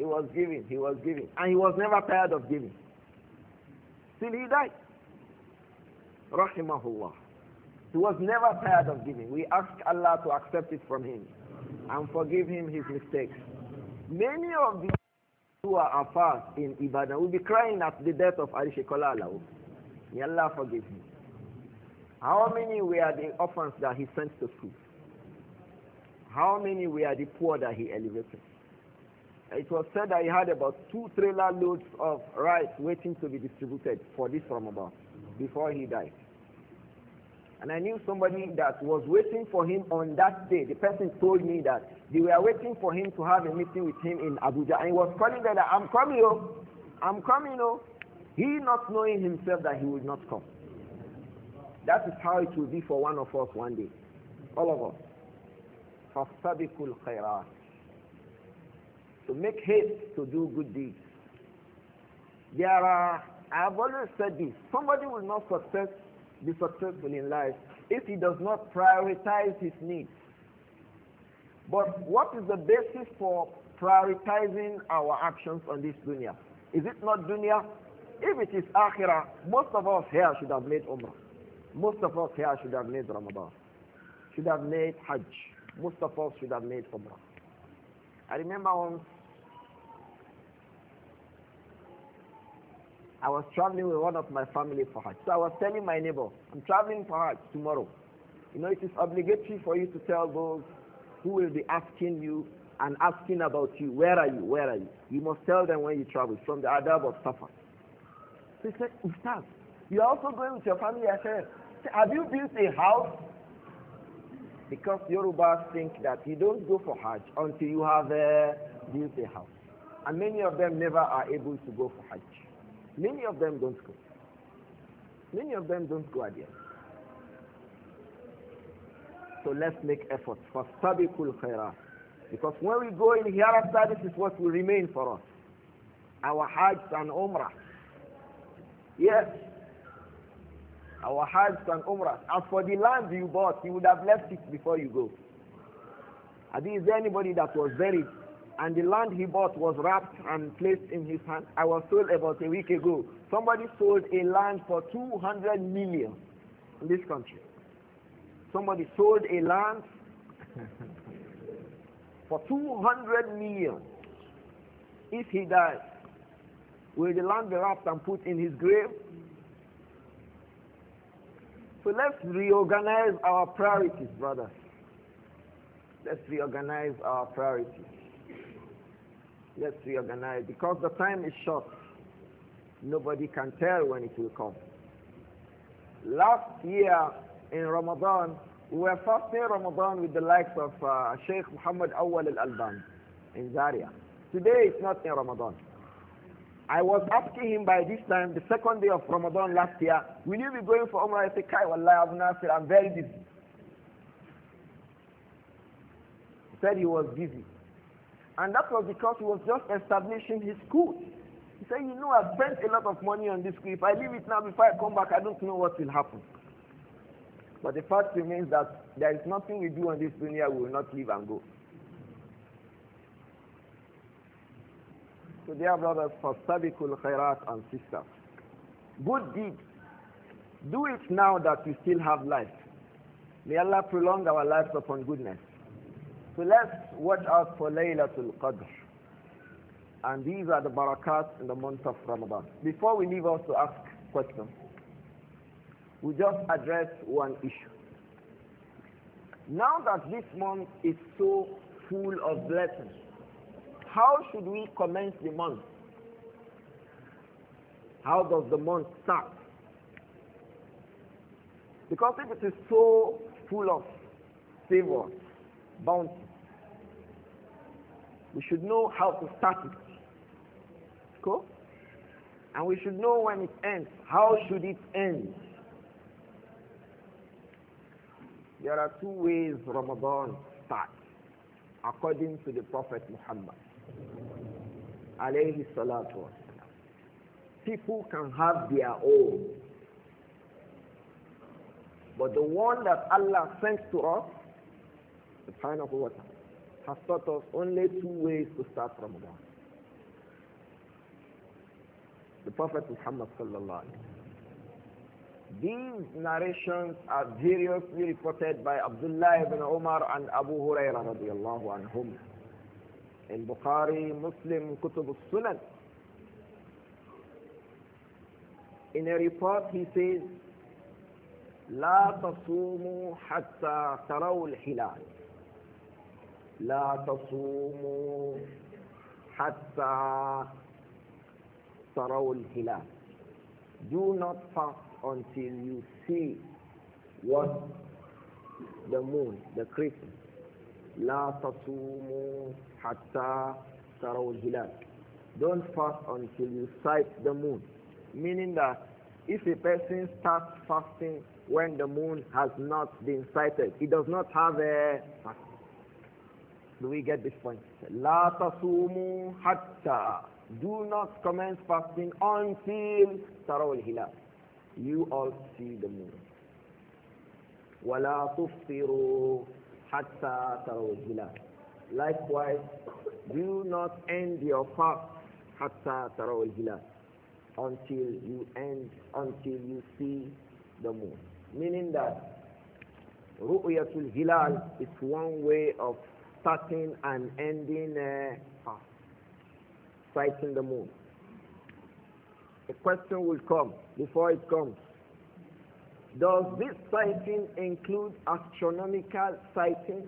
never tired of giving. Till he died. Rahimahullah. He was never tired of giving. We ask Allah to accept it from him and forgive him his mistakes. Many of the who are afar in Ibadan will be crying at the death of Arishekola Alao. May Allah forgive him. How many were the orphans that he sent to school? How many were the poor that he elevated? It was said that he had about 2 trailer loads of rice waiting to be distributed for this Ramadan before he died. And I knew somebody that was waiting for him on that day. The person told me that they were waiting for him to have a meeting with him in Abuja. And he was calling them that, I'm coming, oh. I'm coming, oh. He not knowing himself that he would not come. That is how it will be for one of us one day. All of us. فَاسْتَبِقُوا الْخَيْرَاتِ. So make haste to do good deeds. I've always said this, somebody will not be successful in life if he does not prioritize his needs. But what is the basis for prioritizing our actions on this dunya? Is it not dunya? If it is akhirah, most of us here should have made umrah. Most of us here should have made Ramadan, should have made Hajj. Most of us should have made umrah. I remember once I was traveling with one of my family for Hajj. So I was telling my neighbor, I'm traveling for Hajj tomorrow. You know, it is obligatory for you to tell those who will be asking you and asking about you, where are you, where are you? You must tell them when you travel. It's from the adab of Safar. So he said, Ustaz, you are also going with your family? I said, have you built a house? Because Yorubas think that you don't go for Hajj until you have built a house. And many of them never are able to go for Hajj. Many of them don't go. Many of them don't go at the end. So let's make efforts for Sabiqul Khairah. Because when we go in hereafter, this is what will remain for us. Our Hajj and Umrah. Yes. Our Hajj and Umrah. As for the land you bought, you would have left it before you go. Is there anybody that was buried and the land he bought was wrapped and placed in his hand? I was told about a week ago, somebody sold a land for 200 million in this country. Somebody sold a land for 200 million. If he dies, will the land be wrapped and put in his grave? So let's reorganize our priorities, brothers. Let's reorganize our priorities. Let's reorganize, because the time is short. Nobody can tell when it will come. Last year in Ramadan, we were fasting Ramadan with the likes of Sheikh Muhammad Awal al-Alban in Zaria. Today it's not in Ramadan. I was asking him by this time, the second day of Ramadan last year, will you be going for Umrah? I said, Kai, Wallahi, Abu Nasir, I'm very busy. He said he was busy. And that was because he was just establishing his school. He said, you know, I've spent a lot of money on this school. If I leave it now, before I come back, I don't know what will happen. But the fact remains that there is nothing we do on this dunya we will not leave and go. So dear brothers, fastabiqul khairat and sisters, good deeds, do it now that we still have life. May Allah prolong our lives upon goodness. So let's watch out for Laylatul Qadr. And these are the barakat in the month of Ramadan. Before we leave us to ask questions, we just address one issue. Now that this month is so full of blessings, how should we commence the month? How does the month start? Because if it is so full of favor, bounty, we should know how to start it. Cool? And we should know when it ends. How should it end? There are two ways Ramadan starts, according to the Prophet Muhammad alayhi salatu wasalam. People can have their own, but the one that Allah sent to us, subhanahu wa ta'ala, has taught us only two ways to start Ramadan. The Prophet Muhammad sallallahu alayhi wa sallam. These narrations are variously reported by Abdullah ibn Umar and Abu Hurairah radiyallahu anhum in Bukhari, Muslim, Kutub al-Sunan. In a report he says, لا تصوموا حتى تروا الهلال. لا تصوموا حتى تروا الهلال. Do not fast until you see what? The moon, the crescent. لا تصوموا حتى تروا الهلال. Don't fast until you sight the moon. Meaning that if a person starts fasting when the moon has not been sighted, he does not have a fast. Do we get this point? لا تصوموا حتى. Do not commence fasting until تروا الهلال. You all see the moon. ولا تفطروا حتى تروا الهلال. Likewise, do not end your fast حتى تروا الهلال, until you see the moon. Meaning that ru'yatul hilal is one way of starting and ending a fast, sighting the moon. A question will come before it comes. Does this sighting include astronomical sighting?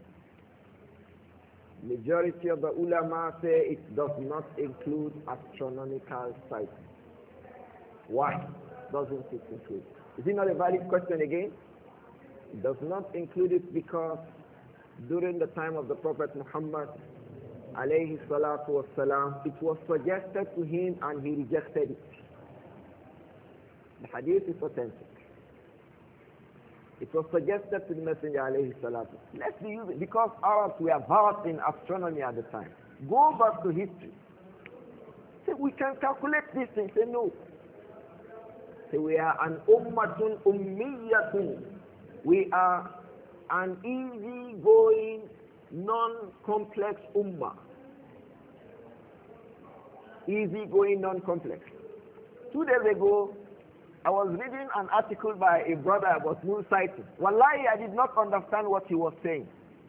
Majority of the ulama say it does not include astronomical sighting. Why doesn't it include? Is it not a valid question again? It does not include it because during the time of the Prophet Muhammad alayhi salatu wasalam, it was suggested to him and he rejected it. The hadith is authentic. It was suggested to the Messenger alayhi salatu. Let's use it because Arabs were versed in astronomy at the time. Go back to history. See, we can calculate this thing. Say no. Say we are an ummatun ummiyatun. We are an easy-going, non-complex ummah. Easy-going, non-complex. 2 days ago, I was reading an article by a brother about moon sighting. Wallahi, I did not understand what he was saying.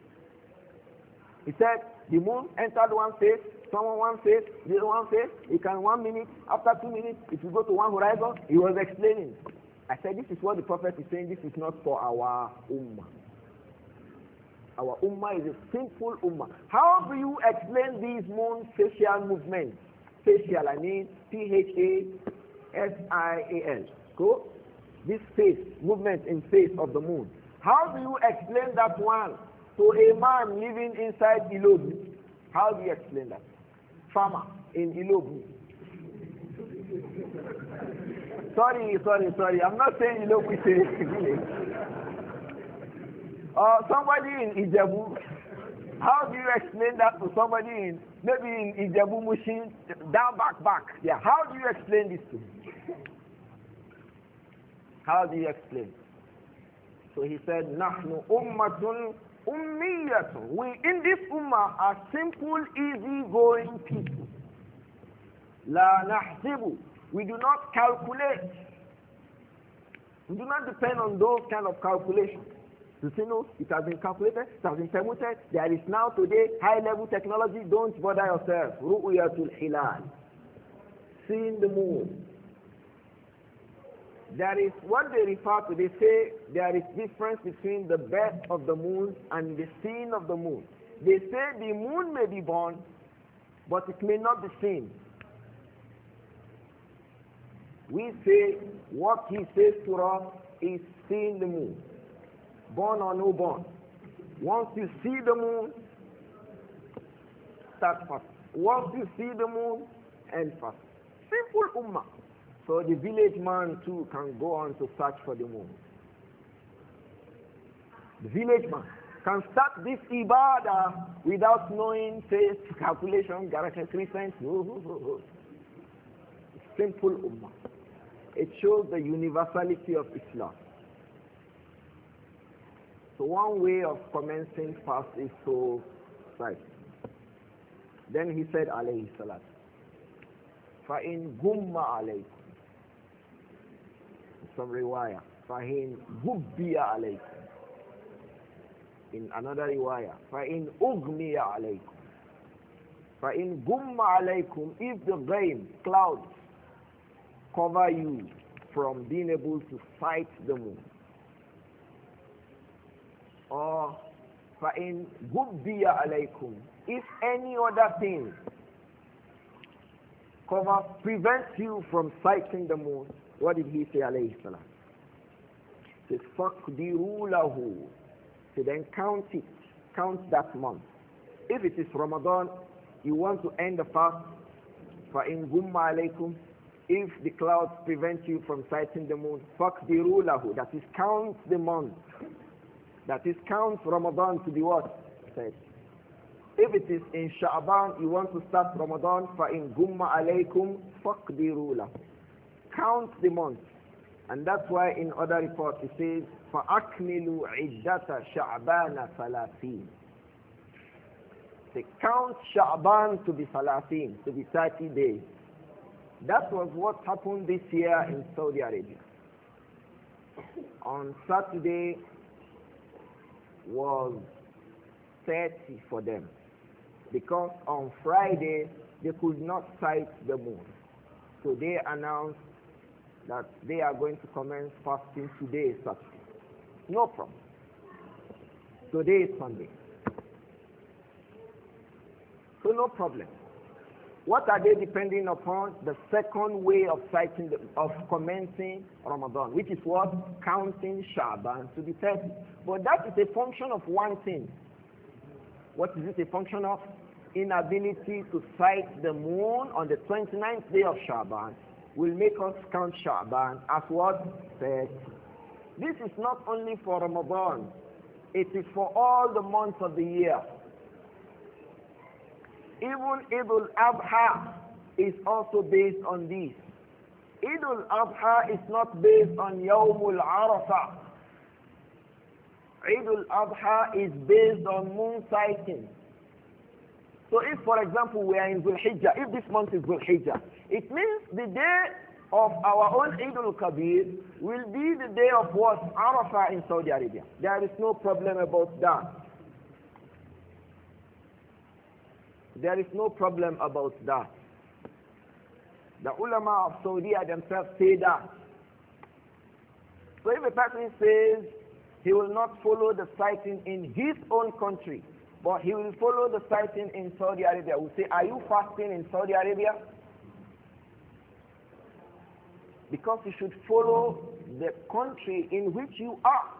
He said, the moon entered one phase, someone one phase, the other one phase, it can 1 minute, after 2 minutes, if you go to one horizon, he was explaining. I said, this is what the Prophet is saying, this is not for our ummah. Our ummah is a simple ummah. How do you explain these moon facial movements? Facial, I mean P-H-A-S-I-A-L. Go. This face, movement in face of the moon. How do you explain that one to a man living inside Ilobu? How do you explain that? Farmer in Ilobu. Sorry. I'm not saying Ilobu is a village. Or somebody in Ijebu. How do you explain that to somebody in, maybe in Ijebu Mushin, down, back? Yeah. How do you explain this to him? How do you explain? So he said, Nahnu ummatun ummiyatun. We in this ummah are simple, easy-going people. La nahsibu. We do not calculate. We do not depend on those kind of calculations. You see, no, it has been calculated, it has been permuted. There is now today high-level technology. Don't bother yourself. Ru'yatul hilal. Seeing the moon. There is what they refer to, they say there is difference between the birth of the moon and the seeing of the moon. They say the moon may be born, but it may not be seen. We say what he says to us is seeing the moon. Born or no born. Once you see the moon, start fast. Once you see the moon, end fast. Simple ummah. So the village man too can go on to search for the moon. The village man can start this ibadah without knowing face, calculation, direction, 3 cents. No. Simple ummah. It shows the universality of Islam. So one way of commencing fast is to sight. Then he said, alayhi salat, فَإِن غُمَّ عَلَيْكُمْ. Some riwayah, فَإِن غُبِّيَ عَلَيْكُمْ. In another riwayah, فَإِن أُغْمِيَ عَلَيْكُمْ. فَإِن غُمَّ عَلَيْكُمْ. If the rain, clouds, cover you from being able to sight the moon. Or فَإِن غُبِّيَ عَلَيْكُمْ. If any other thing prevents you from sighting the moon, what did he say, alayhi salam? He says, فَقْدِرُوا لَهُ. So then count it. Count that month. If it is Ramadan, you want to end the fast, فَإِن غُمَّ عَلَيْكُمْ. If the clouds prevent you from sighting the moon, فَقْدِرُوا لَهُ. That is, count the month. That is, count Ramadan to be what? Said. If it is in Sha'ban, you want to start Ramadan, فَإِن غُمَّ عَلَيْكُمْ فَقْدِرُوا لَهُ. Count the month. And that's why in other reports it says, فَأَكْمِلُوا عِدَّةَ شَعْبَانَ ثَلَاثِينَ. They count Sha'ban to be 30, to be 30 days. That was what happened this year in Saudi Arabia. On Saturday was 30 for them, because on Friday they could not sight the moon. So they announced that they are going to commence fasting today, Saturday. No problem. Today is Sunday. So no problem. What are they depending upon? The second way of sighting, of commencing Ramadan, which is what? Counting Sha'ban to be 30. But that is a function of one thing. What is it a function of? Inability to sight the moon on the 29th day of Sha'ban will make us count Sha'ban as what? 30. This is not only for Ramadan. It is for all the months of the year. Even Eid al-Adha, is also based on this. Eid al-Adha is not based on Yawmul Arafah. Eid al-Adha is based on moon sighting. So if, for example, we are in Dhul Hijjah, if this month is Dhul Hijjah, it means the day of our own Eid al-Kabir will be the day of what? Arafah in Saudi Arabia. There is no problem about that. There is no problem about that. The ulama of Saudi themselves say that. So if a person says he will not follow the sighting in his own country, but he will follow the sighting in Saudi Arabia, we say, are you fasting in Saudi Arabia? Because you should follow the country in which you are,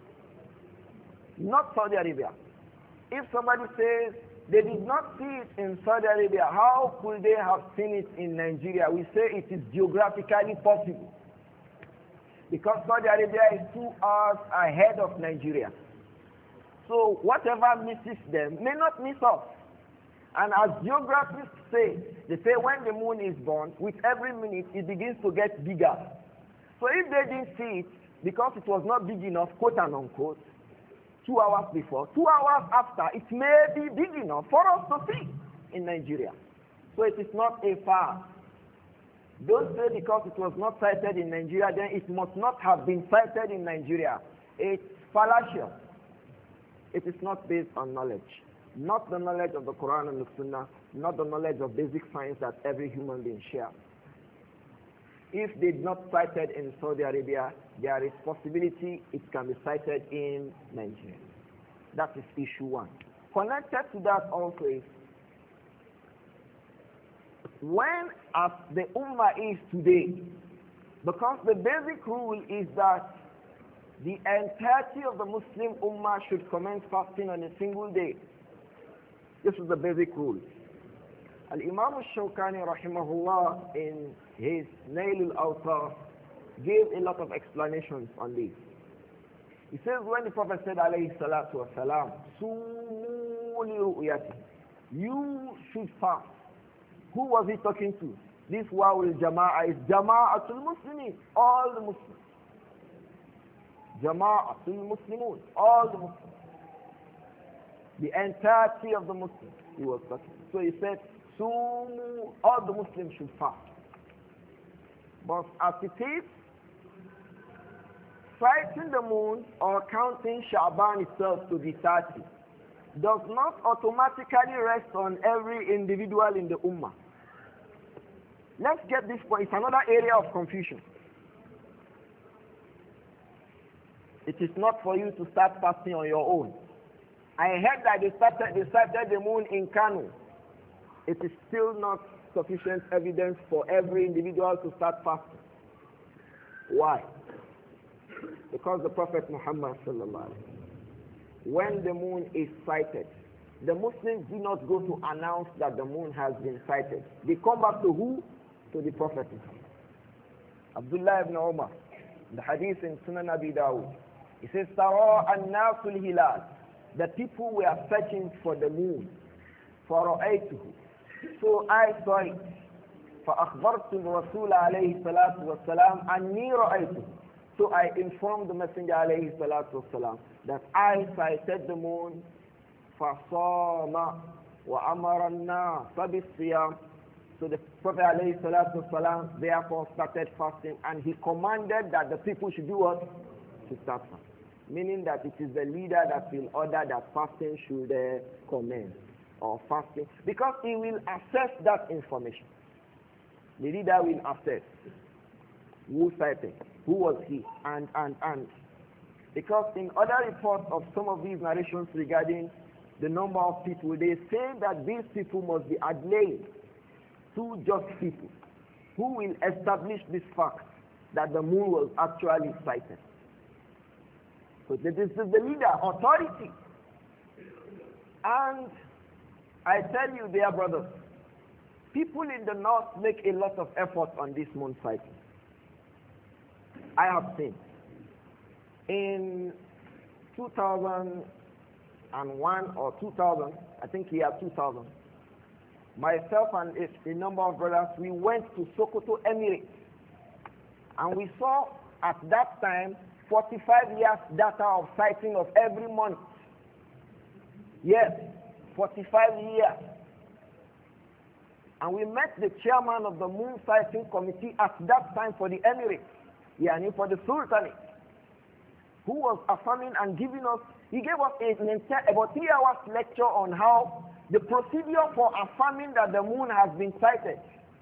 not Saudi Arabia. If somebody says they did not see it in Saudi Arabia, how could they have seen it in Nigeria? We say it is geographically possible. Because Saudi Arabia is 2 hours ahead of Nigeria. So whatever misses them may not miss us. And as geographers say, they say when the moon is born, with every minute it begins to get bigger. So if they didn't see it, because it was not big enough, quote and unquote, 2 hours before, 2 hours after, it may be big enough for us to see in Nigeria. So it is not a fast. Don't say because it was not sighted in Nigeria, then it must not have been sighted in Nigeria. It's fallacious. It is not based on knowledge. Not the knowledge of the Quran and the Sunnah, not the knowledge of basic science that every human being shares. If they did not cited in Saudi Arabia, there is possibility it can be cited in Nigeria. That is issue one. Connected to that also is, when as the Ummah is today, because the basic rule is that the entirety of the Muslim Ummah should commence fasting on a single day. This is the basic rule. Al-Imam al-Shawkani rahimahullah in his Nail al-Awtar gave a lot of explanations on this. He says when the Prophet said alayhi salatu wasalam, Sumu li ru'yati, you should fast. Who was he talking to? This wa'ul jama'ah is jama'atul muslimin, all the Muslims. Jama'atul muslimun, all the Muslims. The entirety of the Muslims he was talking. So he said, Sumu, all the Muslims should fast. But as it is, sighting the moon or counting Sha'ban itself to be 30 does not automatically rest on every individual in the Ummah. Let's get this point. It's another area of confusion. It is not for you to start fasting on your own. I heard that they started the moon in Kano. It is still not sufficient evidence for every individual to start fasting. Why? Because the Prophet Muhammad sallallahu alaihi wasallam, when the moon is sighted, the Muslims do not go to announce that the moon has been sighted. They come back to who? To the Prophet Muhammad. Abdullah ibn Umar, the hadith in Sunan Abi Dawud, he says, Tara an-nasul hilal. The people were searching for the moon. فَرَأَيْتُهُ. So I saw it. فَأَخْبَرْتُ الرَّسُولَ عَلَيْهِ الصَّلَاةُ وَالسَّلَامُ أَنِّي رَأَيْتُهُ. So I informed the Messenger alayhi salatu wasalam that I sighted the moon. فَصَامَ وَأَمَرَ النَّاسَ بِالصِّيَامِ. So the Prophet alayhi salatu wasalam therefore started fasting, and he commanded that the people should do what? To start fasting. Meaning that it is the leader that will order that fasting should commence, or fasting, because he will assess that information. The leader will assess who cited, who was he, and. Because in other reports of some of these narrations regarding the number of people, they say that these people must be adlaid, two just people, who will establish this fact that the moon was actually sighted. So this is the leader, authority. And I tell you, dear brothers, people in the north make a lot of effort on this moon sighting. I have seen. In 2001 or 2000, I think year 2000, myself and a number of brothers, we went to Sokoto Emirates. And we saw at that time 45 years data of sighting of every month. Yes, 45 years. And we met the chairman of the moon sighting committee at that time for the Emirates, for the Sultanate, who was affirming and giving us, he gave us about 3 hours lecture on how the procedure for affirming that the moon has been sighted.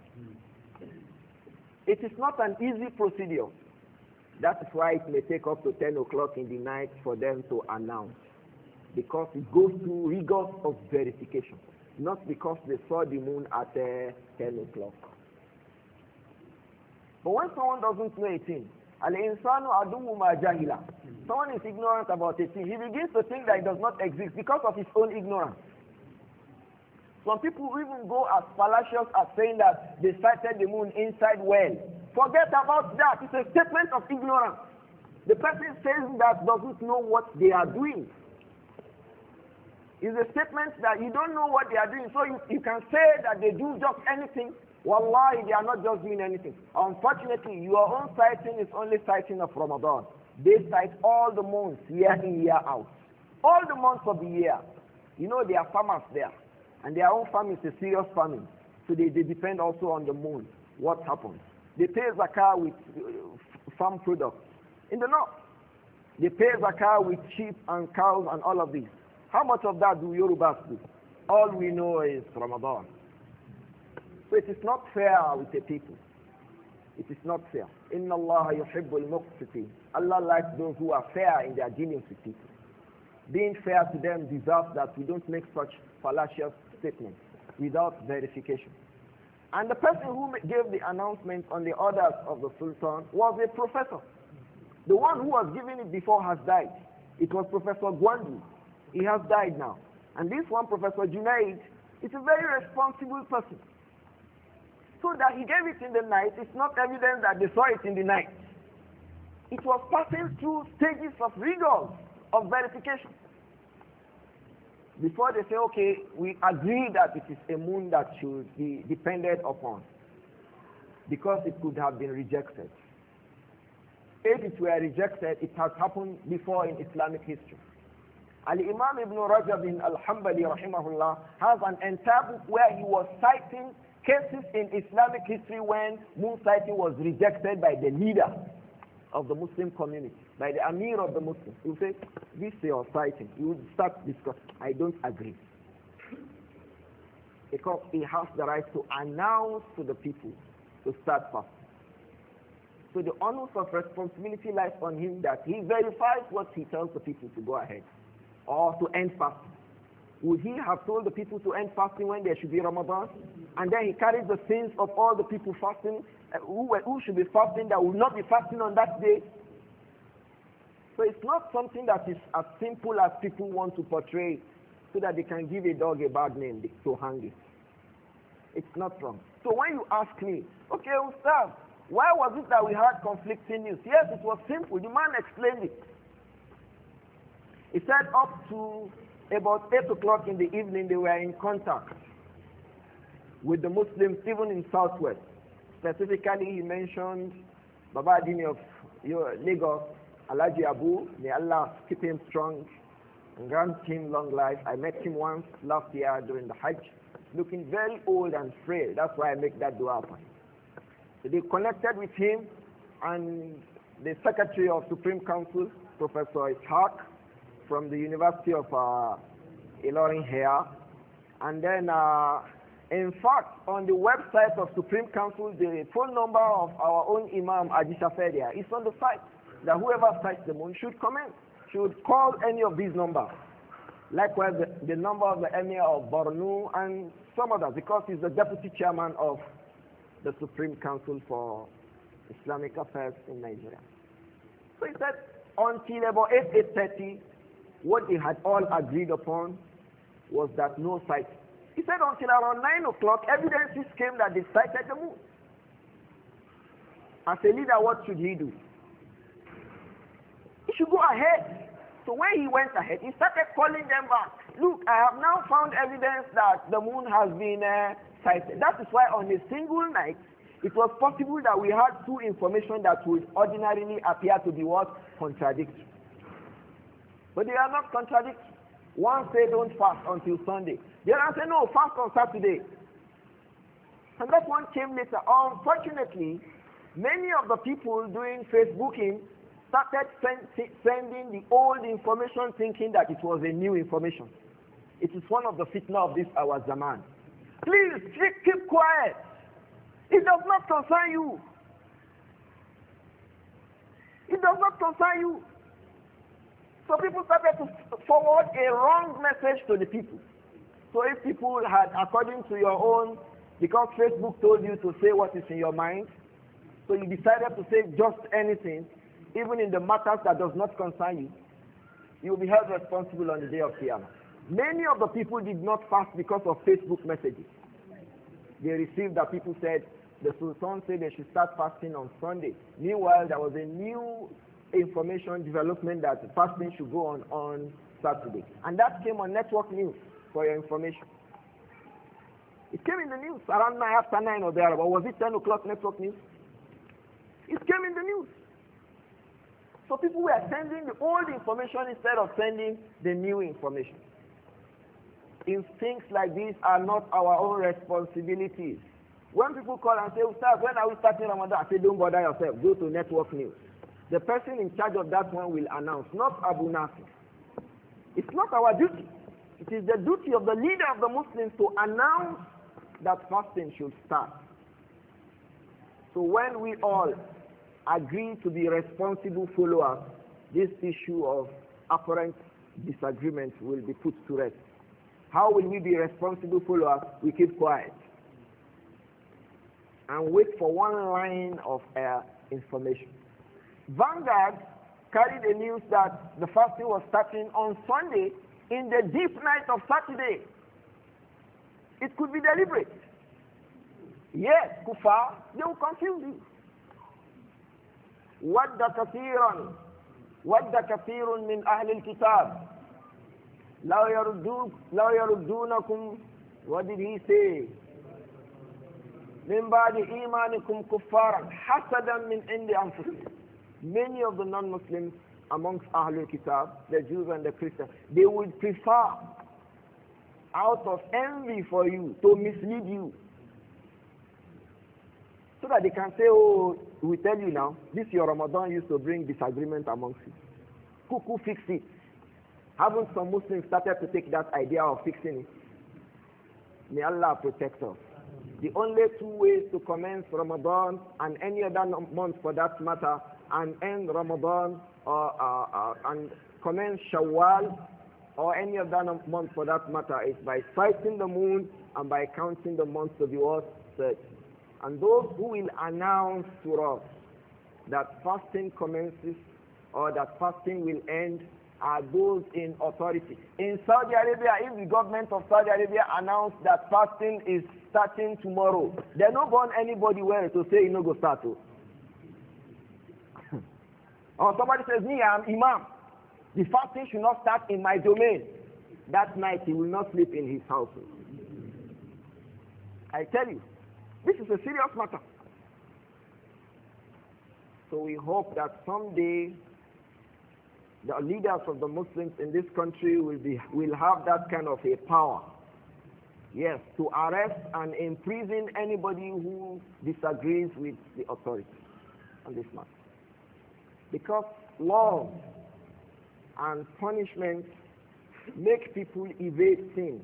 It is not an easy procedure. That is why it may take up to 10 o'clock in the night for them to announce. Because it goes through rigors of verification. Not because they saw the moon at 10 o'clock. But when someone doesn't know a thing, al-insanu aduwwu ma jahila. Someone is ignorant about a thing. He begins to think that it does not exist because of his own ignorance. Some people even go as fallacious as saying that they sighted the moon inside well. Forget about that. It's a statement of ignorance. The person saying that doesn't know what they are doing. It's a statement that you don't know what they are doing. So you can say that they do just anything. Wallahi, they are not just doing anything. Unfortunately, your own sighting is only sighting of Ramadan. They sight all the months, year in, year out. All the months of the year. You know, there are farmers there. And their own farming is a serious farming. So they depend also on the moon. What happens? They pay zakah with farm products. In the north, they pay zakah with sheep and cows and all of these. How much of that do Yorubas do? All we know is Ramadan. So it is not fair with the people. It is not fair. Inna Allah yuhibbul muqsitin. Allah likes those who are fair in their dealings with people. Being fair to them deserves that we don't make such fallacious statements without verification. And the person who gave the announcement on the orders of the Sultan was a professor. The one who was giving it before has died. It was Professor Gwandu. He has died now. And this one, Professor Junaid, is a very responsible person. So that he gave it in the night, it's not evidence that they saw it in the night. It was passing through stages of rigors of verification. Before they say, okay, we agree that it is a moon that should be depended upon. Because it could have been rejected. If it were rejected, it has happened before in Islamic history. Al-Imam Ibn Rajab bin Al-Hanbali rahimahullah has an entire book where he was citing cases in Islamic history when moon sighting was rejected by the leader of the Muslim community, by the Amir of the Muslims. He would say, this is your sighting. He would start discussing. I don't agree. Because he has the right to announce to the people to start fasting. So the onus of responsibility lies on him that he verifies what he tells the people to go ahead or to end fasting. Would he have told the people to end fasting when there should be Ramadan? And then he carries the sins of all the people fasting who should be fasting that will not be fasting on that day. So it's not something that is as simple as people want to portray so that they can give a dog a bad name to hang it. It's not wrong. So when you ask me, okay, Ustaz, why was it that we had conflicting news? Yes, it was simple. The man explained it. He said up to about 8 o'clock in the evening, they were in contact with the Muslims, even in Southwest. Specifically, he mentioned Baba Adini of Lagos, Alhaji Abu. May Allah keep him strong and grant him long life. I met him once last year during the Hajj, looking very old and frail. That's why I make that dua for him. So they connected with him and the Secretary of Supreme Council, Professor Ishaq, from the University of Ilorin here. And then, in fact, on the website of Supreme Council, the phone number of our own Imam Ajisha Fedia is on the site. That whoever sights the moon should comment, should call any of these numbers. Likewise, the number of the Emir of Borno and some others, because he's the deputy chairman of the Supreme Council for Islamic Affairs in Nigeria. So he said, until about 8:30, what they had all agreed upon was that no sight. He said until around 9 o'clock, evidences came that they sighted the moon. As a leader, what should he do? He should go ahead. So when he went ahead, he started calling them back. Look, I have now found evidence that the moon has been sighted. That is why on a single night, it was possible that we had two information that would ordinarily appear to be what? Contradictory. But they are not contradictory. One say don't fast until Sunday. The other say no, fast on Saturday. And that one came later. Unfortunately, many of the people doing Facebooking started sending the old information thinking that it was a new information. It is one of the fitna of this our zaman. Please keep quiet. It does not concern you. It does not concern you. So people started to forward a wrong message to the people. So if people had, according to your own, because Facebook told you to say what is in your mind, so you decided to say just anything, even in the matters that does not concern you, you will be held responsible on the day of Qiyamah. Many of the people did not fast because of Facebook messages. They received that people said, the Sultan said they should start fasting on Sunday. Meanwhile, there was a new information development that fasting should go on Saturday. And that came on network news for your information. It came in the news around 9 after 9 or there, but was it 10 o'clock network news? It came in the news. So people were sending the old information instead of sending the new information. If things like these are not our own responsibilities. When people call and say, Ustaz, when are we starting Ramadan? I say, don't bother yourself. Go to network news. The person in charge of that one will announce, not Abu Nasir. It's not our duty. It is the duty of the leader of the Muslims to announce that fasting should start. So when we all agree to be responsible followers, this issue of apparent disagreement will be put to rest. How will we be responsible followers? We keep quiet and wait for one line of information. Vanguard carried the news that the fasting was starting on Sunday in the deep night of Saturday. It could be deliberate. Yes, Kufa, they will confuse you. وَدَّ كَثِيرٌ مِّنْ أَهْلِ الْكِتَابِ لَوْ يَرُدُّونَكُمْ. What did he say? مِنْ بَعْدِ إِيمَانِكُمْ كُفَّارًا حَسَدًا مِنْ عِنْدِ أَنفُسِهِمْ. Many of the non-Muslims amongst Ahlul Kitab, the Jews and the Christians, they would prefer, out of envy for you, to mislead you. So that they can say, oh, we tell you now, this your Ramadan used to bring disagreement amongst you. Who fixed it? Haven't some Muslims started to take that idea of fixing it? May Allah protect us. The only two ways to commence Ramadan and any other month for that matter, and end Ramadan and commence Shawwal or any other month for that matter is by sighting the moon and by counting the months to be what? 30. And those who will announce to us that fasting commences or that fasting will end are those in authority. In Saudi Arabia, if the government of Saudi Arabia announced that fasting is starting tomorrow, they don't want anybody where to say no go start. Or somebody says, me, I'm Imam. The fasting should not start in my domain. That night he will not sleep in his house. I tell you, this is a serious matter. So we hope that someday the leaders of the Muslims in this country will have that kind of a power. Yes, to arrest and imprison anybody who disagrees with the authority on this matter. Because law and punishment make people evade sin.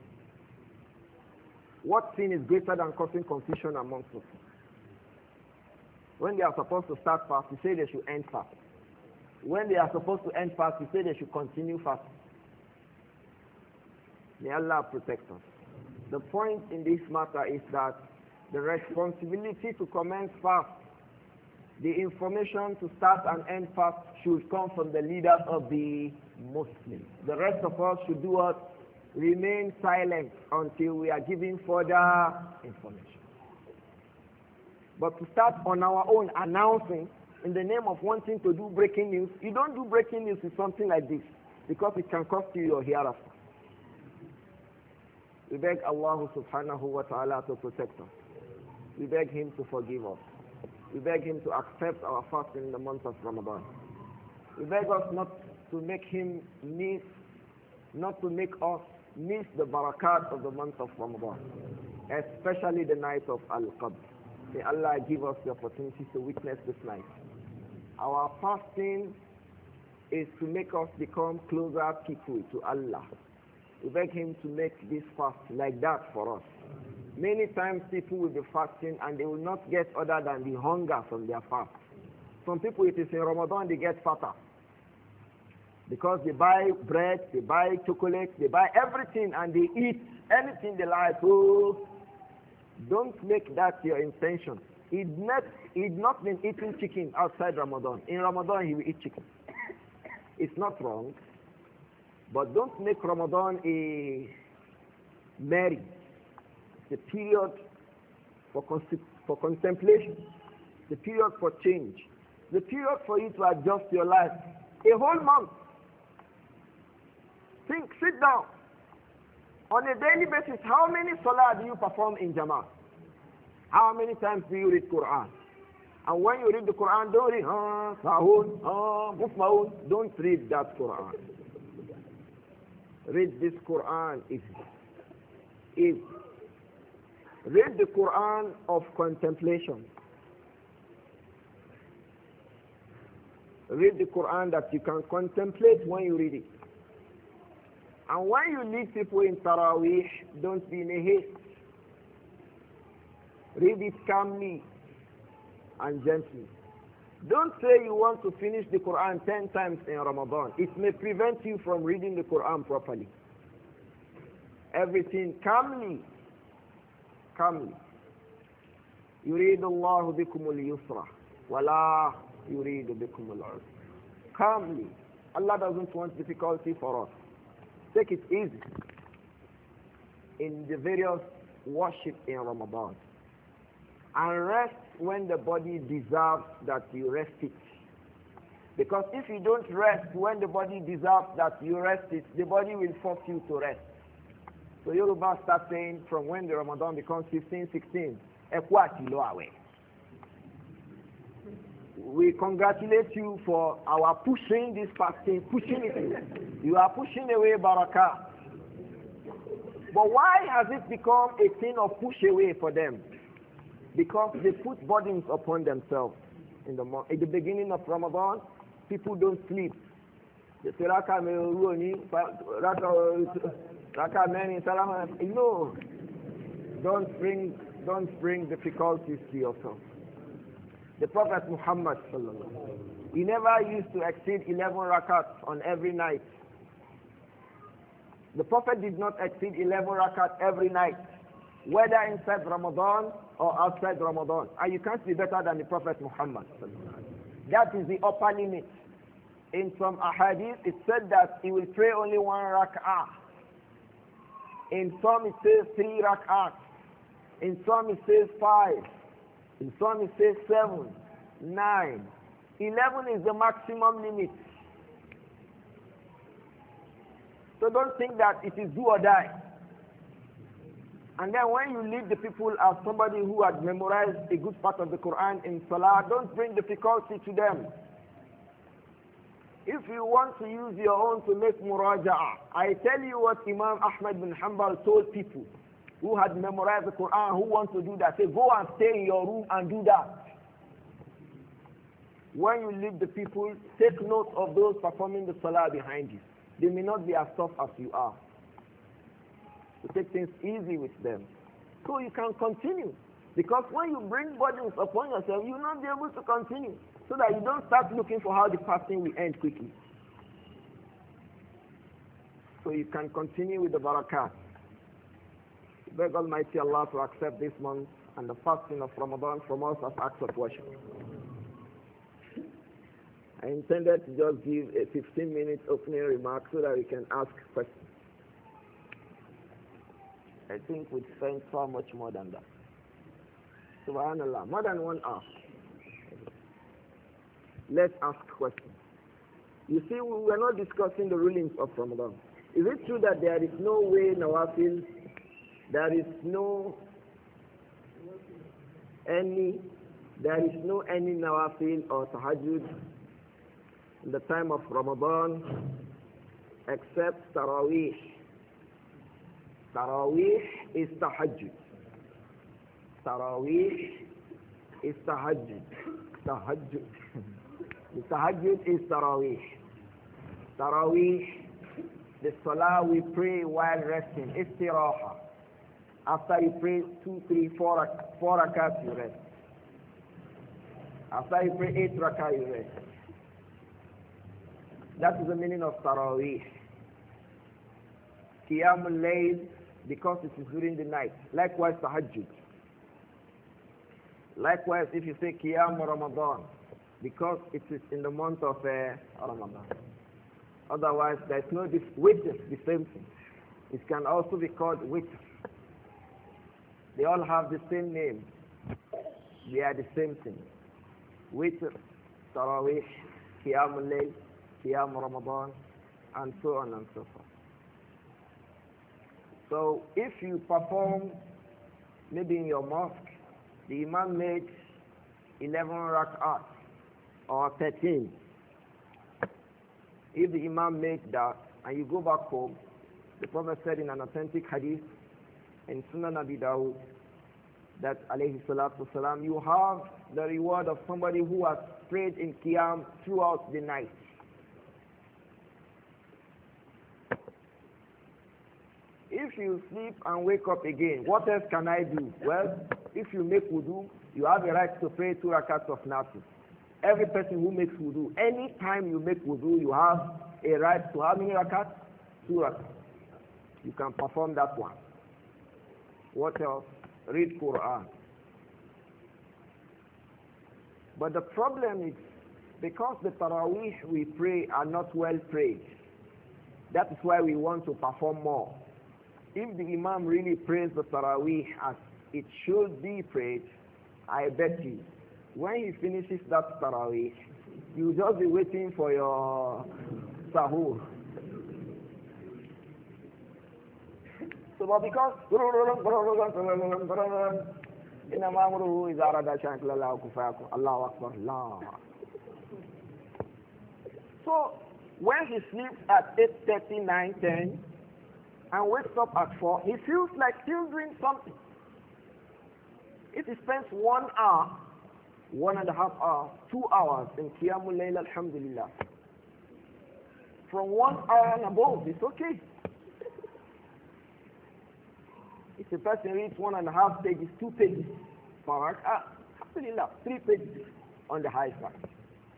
What sin is greater than causing confusion amongst us? When they are supposed to start fast, we say they should end fast. When they are supposed to end fast, we say they should continue fast. May Allah protect us. The point in this matter is that the responsibility to commence fast, the information to start and end fast should come from the leaders of the Muslims. The rest of us should do what? Remain silent until we are given further information. But to start on our own announcing in the name of wanting to do breaking news, you don't do breaking news with something like this because it can cost you your hereafter. We beg Allah subhanahu wa ta'ala to protect us. We beg Him to forgive us. We beg Him to accept our fasting in the month of Ramadan. We beg us not to make us miss the barakat of the month of Ramadan, especially the night of Al-Qadr. May Allah give us the opportunity to witness this night. Our fasting is to make us become closer people to Allah. We beg Him to make this fast like that for us. Many times people will be fasting and they will not get other than the hunger from their fast. Some people, it is in Ramadan, they get fatter. Because they buy bread, they buy chocolate, they buy everything and they eat anything they like. Oh, don't make that your intention. He'd not been eating chicken outside Ramadan. In Ramadan, he will eat chicken. It's not wrong. But don't make Ramadan a merry. It's a period for contemplation. The period for change. The period for you to adjust your life. A whole month. Think, sit down. On a daily basis, how many salah do you perform in Jama'ah? How many times do you read Quran? And when you read the Quran, don't read, Sahun, Mufmaun. Don't read that Quran. Read this Quran if read the Quran of contemplation. Read the Quran that you can contemplate when you read it. And when you lead people in Taraweeh, don't be in a haste. Read it calmly and gently. Don't say you want to finish the Quran 10 times in Ramadan. It may prevent you from reading the Quran properly. Everything calmly. Calmly. يريد الله بكم اليسر ولا يريد بكم العسر. Calmly. Allah doesn't want difficulty for us. Take it easy in the various worship in Ramadan. And rest when the body deserves that you rest it. Because if you don't rest when the body deserves that you rest it, the body will force you to rest. So Yoruba start saying from when the Ramadan becomes 15, 16, Ekwati lo awe. We congratulate you for our pushing this fasting, pushing it. You are pushing away barakah. But why has it become a thing of push away for them? Because they put burdens upon themselves. At the beginning of Ramadan, people don't sleep. They say, Raka many salama. No. Don't bring difficulties to yourself. The Prophet Muhammad, he never used to exceed 11 rakats on every night. The Prophet did not exceed 11 rakats every night, whether inside Ramadan or outside Ramadan. And you can't be better than the Prophet Muhammad. That is the upper limit. In some ahadith, it said that he will pray only 1 rak'ah. In some it says 3 rak'ahs. In some it says 5. In some it says 7, 9. 11 is the maximum limit. So don't think that it is do or die. And then when you lead the people as somebody who had memorized a good part of the Quran in Salah, don't bring difficulty to them. If you want to use your own to make muraja'ah, I tell you what Imam Ahmad bin Hanbal told people who had memorized the Quran, who want to do that. Say, go and stay in your room and do that. When you lead the people, take note of those performing the Salah behind you. They may not be as tough as you are. So take things easy with them. So you can continue. Because when you bring burdens upon yourself, you will not be able to continue. So that you don't start looking for how the fasting will end quickly. So you can continue with the barakah. Beg Almighty Allah to accept this month and the fasting of Ramadan from us as acts of worship. I intended to just give a 15-minute opening remark so that we can ask questions. I think we spent far much more than that. Subhanallah, more than 1 hour. Let's ask questions. You see, we are not discussing the rulings of Ramadan. Is it true that there is no way Nawafil There is no any nawafil or tahajjud in the time of Ramadan except Taraweeh. Taraweeh is tahajjud. Taraweeh is tahajjud. Tahajjud. The tahajjud is Taraweeh. Taraweeh, the salah we pray while resting. Istiraha. After you pray 2, 3, 4 rakats, you rest. After you pray 8 rakats, you rest. That is the meaning of Taraweeh. Qiyamul Layl, because it is during the night. Likewise, Tahajjud. Likewise, if you say Qiyam Ramadan, because it is in the month of Ramadan. Otherwise, there is no witr, the same thing. It can also be called witr. They all have the same name. They are the same thing. Witr, Taraweeh, Qiyamul Layl, Qiyam Ramadan, and so on and so forth. So if you perform, maybe in your mosque, the Imam made 11 rak'at or 13. If the Imam made that and you go back home, the Prophet said in an authentic hadith in Sunan Abi Dawud that alayhi salatu salam, you have the reward of somebody who has prayed in Qiyam throughout the night. If you sleep and wake up again, what else can I do? Well, if you make wudu, you have a right to pray 2 rakats of nafil. Every person who makes wudu, any time you make wudu, you have a right to how many rakats? 2 rakats. You can perform that one. What else? Read Quran. But the problem is, because the Taraweeh we pray are not well prayed, that is why we want to perform more. If the Imam really prays the Taraweeh as it should be prayed, I bet you, when he finishes that Taraweeh, you'll just be waiting for your sahur. So, but because so when he sleeps at 8:30, 9, 10, and wakes up at 4, he feels like still doing something. If he spends 1 hour, 1.5 hours, 2 hours in Qiyamul Layl, alhamdulillah, from 1 hour and above, it's okay. If a person reads 1.5 pages, 2 pages, alhamdulillah, 3 pages on the high side.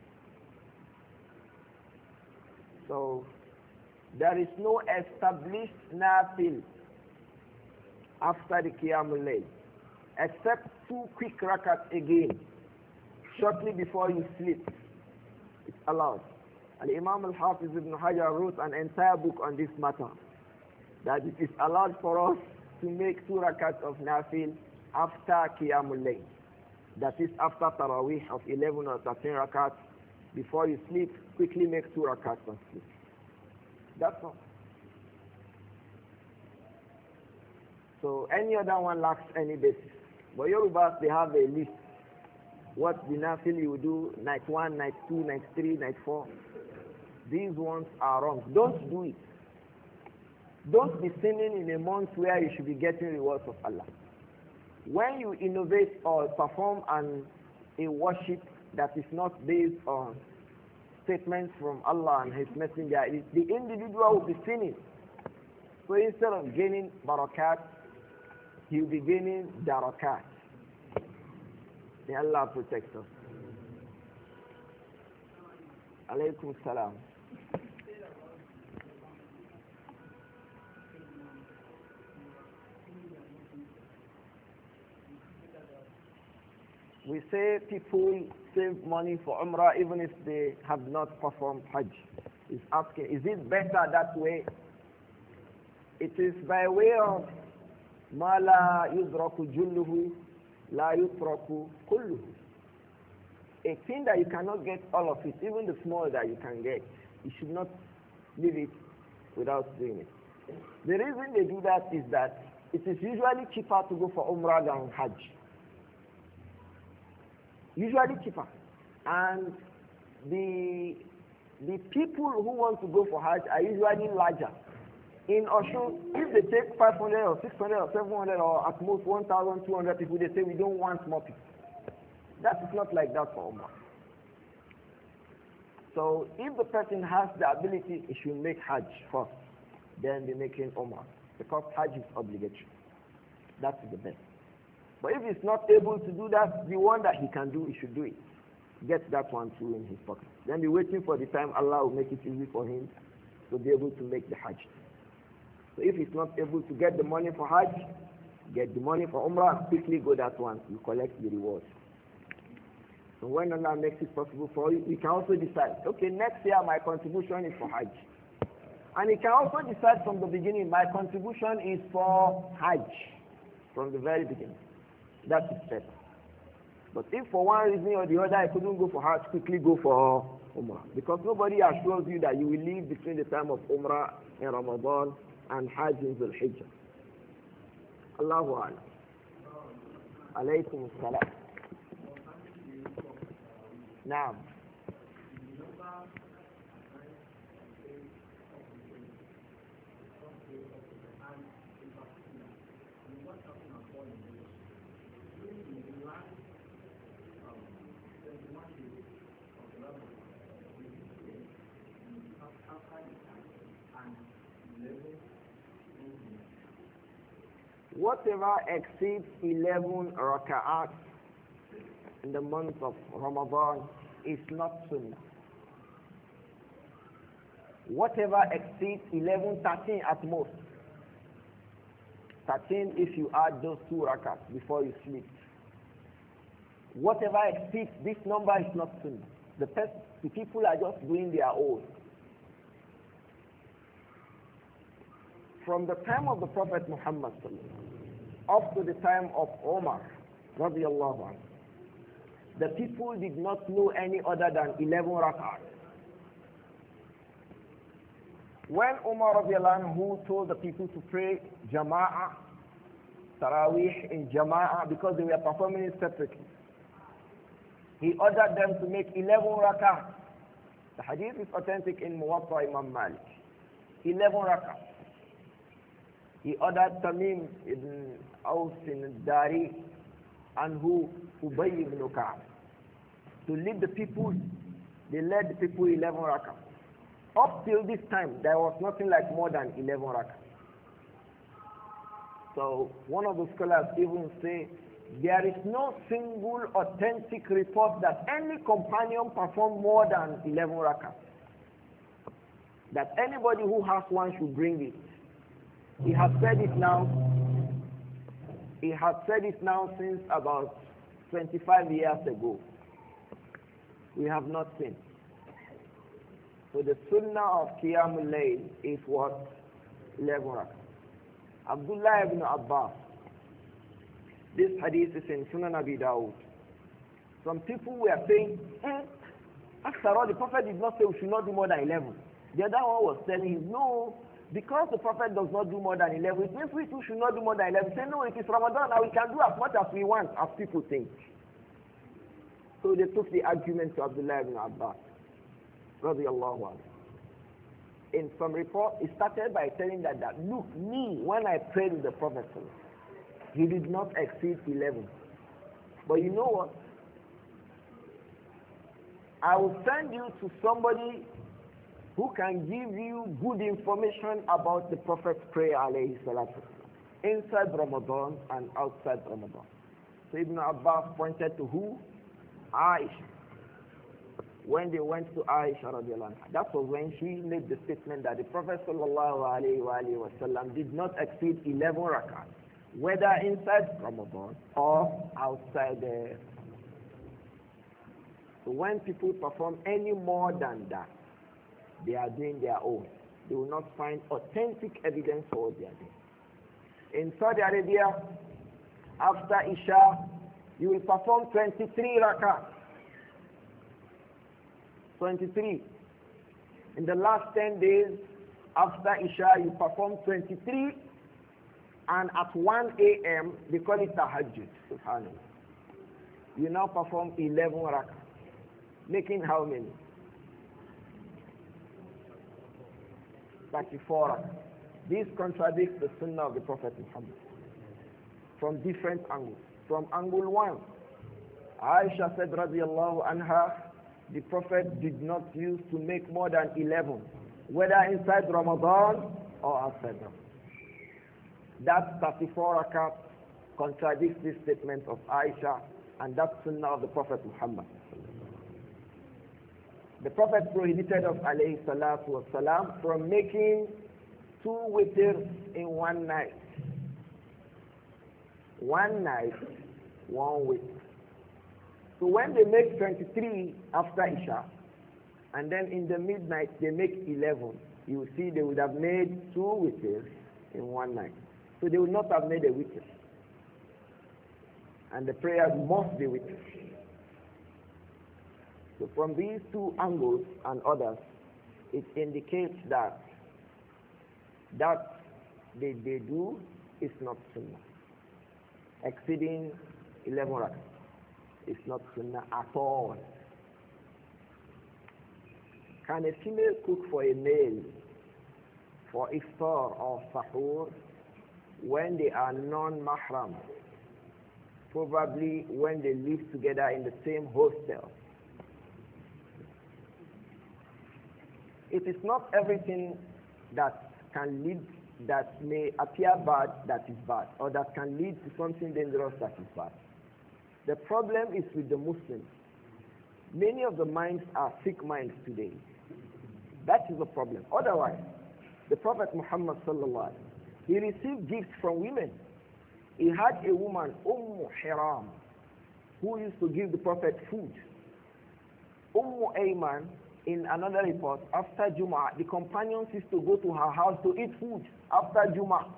So, there is no established nafil after the Qiyamul Layl, except 2 quick rakats again, shortly before you sleep. It's allowed. And Imam al-Hafiz ibn Hajar wrote an entire book on this matter, that it is allowed for us to make 2 rakats of nafil after Qiyamul Layl. That is after Taraweeh of 11 or 13 rakats. Before you sleep, quickly make 2 rakats and sleep. That's all. So any other one lacks any basis. But Yorubas, they have a list. What the nafil you do, night 1, night 2, night 3, night 4. These ones are wrong. Don't do it. Don't be sinning in a month where you should be getting rewards of Allah. When you innovate or perform a worship that is not based on statements from Allah and His Messenger, the individual will be sinning. So instead of gaining barakat, he will be gaining darakat. May Allah protect us. Alaykum salam. We say people save money for Umrah even if they have not performed Hajj. He's asking, is it better that way? It is by way of ma la yudraku julluhu, la yutraku kulluhu. A thing that you cannot get all of it, even the small that you can get, you should not leave it without doing it. The reason they do that is that It is usually cheaper to go for Umrah than Hajj. Usually cheaper. And the people who want to go for Hajj are usually larger. In Oshun, if they take 500 or 600 or 700 or at most 1,200 people, they say we don't want more people. That is not like that for Umrah. So if the person has the ability, he should make Hajj first, then be making Umrah, because Hajj is obligatory. That is the best. But if he's not able to do that, the one that he can do, he should do it. Get that one too in his pocket. Then be waiting for the time Allah will make it easy for him to be able to make the Hajj. So if he's not able to get the money for Hajj, get the money for Umrah, quickly go that one, you collect the reward. So when Allah makes it possible for you, you can also decide, okay, next year my contribution is for Hajj. And you can also decide from the beginning, my contribution is for Hajj, from the very beginning. That is better. But if for one reason or the other I couldn't go for Hajj, quickly go for Umrah. Because nobody assures you that you will live between the time of Umrah in Ramadan and Hajj in Dhul Hijjah. Allahu Akbar. Alaykum as-salam. Naam. Whatever exceeds 11 raka'at in the month of Ramadan is not sunnah. Whatever exceeds 11, 13 at most. 13 if you add those 2 rakats before you sleep. Whatever exceeds this number is not sunnah. The people are just doing their own. From the time of the Prophet Muhammad up to the time of Omar radiallahu anhu, the people did not know any other than 11 rak'ahs. When Umar radiallahu anhu told the people to pray Jama'ah, Taraweeh in Jama'ah, because they were performing it separately, he ordered them to make 11 rak'ahs. The hadith is authentic in Muwatta Imam Malik. 11 rak'ahs. He ordered Tamim ibn Aus al-Dari and Ubay ibn Ka'b to lead the people. They led the people 11 rak'ah. Up till this time, there was nothing like more than 11 rak'ah. So one of the scholars even say there is no single authentic report that any companion performed more than 11 rak'ah. That anybody who has one should bring it. He has said it now. He has said it now since about 25 years ago. We have not seen. So the sunnah of Qiyamul Layl is what? 11 rak'ah. Abdullah ibn Abbas. This hadith is in Sunan Abi Dawud. Some people were saying, after all, the Prophet did not say we should not do more than 11. The other one was telling him, no, because the Prophet does not do more than 11, it means we too should not do more than 11. Say, no, it is Ramadan, and we can do as much as we want, as people think. So they took the argument to Abdullah ibn Abbas, radiallahu anhu. In some report, it started by telling that look, me, when I prayed with the Prophet, he did not exceed 11. But you know what? I will send you to somebody who can give you good information about the Prophet's prayer, alayhi salatu, inside Ramadan and outside Ramadan. So Ibn Abbas pointed to who? Aisha. When they went to Aisha radiallahu anha, that was when she made the statement that the Prophet sallallahu alayhi wa sallam did not exceed 11 rak'ahs, whether inside Ramadan or outside the. So when people perform any more than that, they are doing their own. They will not find authentic evidence for what they are doing. In Saudi Arabia, after Isha, you will perform 23 rak'ahs. 23. In the last 10 days, after Isha, you perform 23 And at 1 a.m., they call it tahajjud. Subhanallah. You now perform 11 rak'ah. Making how many? 34 rak'ah. This contradicts the sunnah of the Prophet Muhammad from different angles. From angle one, Aisha said, radiallahu anha, the Prophet did not use to make more than 11, whether inside Ramadan or outside Ramadan. That 34 rakat contradicts this statement of Aisha and that sunnah of the Prophet Muhammad. The Prophet prohibited us, alayhi salatu wasalam, from making 2 witrs in one night. One night, 1 witr. So when they make 23 after Isha, and then in the midnight they make 11, you will see they would have made 2 witrs in one night. So they would not have made a witr. And the prayer must be witr. So from these 2 angles and others, it indicates that they do is not sunnah. Exceeding 11 rak'ah is not sunnah at all. Can a female cook for a male for iftar or sahur when they are non-mahram? Probably when they live together in the same hostel. It is not everything that can lead, that may appear bad, that is bad, or that can lead to something dangerous that is bad. The problem is with the Muslims. Many of the minds are sick minds today. That is the problem. Otherwise, the Prophet Muhammad sallallahu alaihi wasallam, he received gifts from women. He had a woman, Hiram, who used to give the Prophet food. Ayman, in another report, after Jum'ah, the companions used to go to her house to eat food after Jum'ah.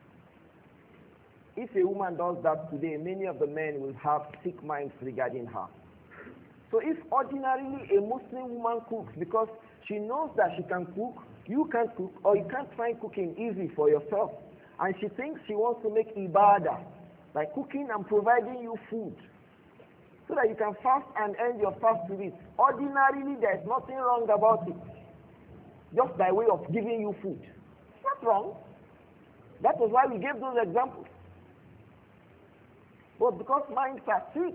If a woman does that today, many of the men will have sick minds regarding her. So if ordinarily a Muslim woman cooks because she knows that she can cook, you can't cook, or you can't find cooking easy for yourself, and she thinks she wants to make ibadah by cooking and providing you food so that you can fast and end your fast with it. Ordinarily, there is nothing wrong about it, just by way of giving you food. It's not wrong. That is why we gave those examples. But because minds are sick.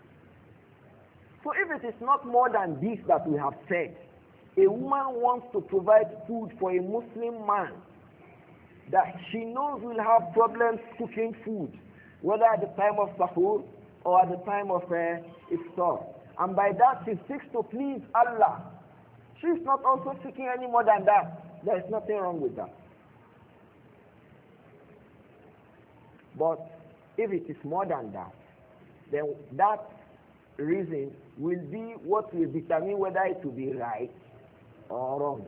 So if it is not more than this that we have said, a woman wants to provide food for a Muslim man that she knows will have problems cooking food, whether at the time of sahur or at the time of iftar. And by that she seeks to please Allah. She is not also seeking any more than that. There is nothing wrong with that. But if it is more than that, then that reason will be what will determine whether it will be right or wrong.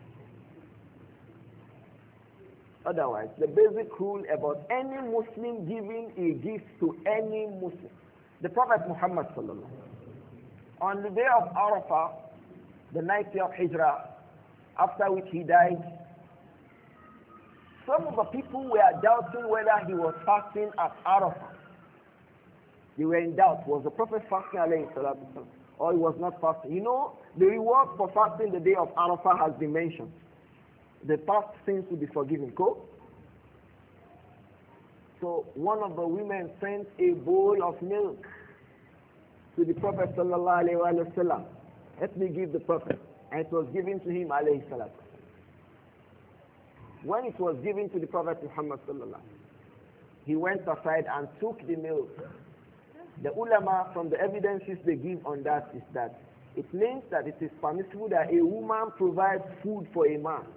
Otherwise, the basic rule about any Muslim giving a gift to any Muslim, the Prophet Muhammad sallallahu on the day of Arafah, the night of Hijrah, after which he died, some of the people were doubting whether he was fasting at Arafah. They were in doubt. Was the Prophet fasting alayhi salatu wasalam, or he was not fasting? You know, the reward for fasting the day of Arafah has been mentioned. The past sins will be forgiven. Cool? So one of the women sent a bowl of milk to the Prophet sallallahu alayhi wa sallam. Let me give the Prophet. And it was given to him alayhi salatu. When it was given to the Prophet Muhammad sallallahu, he went aside and took the milk. The ulama, from the evidences they give on that, is that it means that it is permissible that a woman provides food for a man.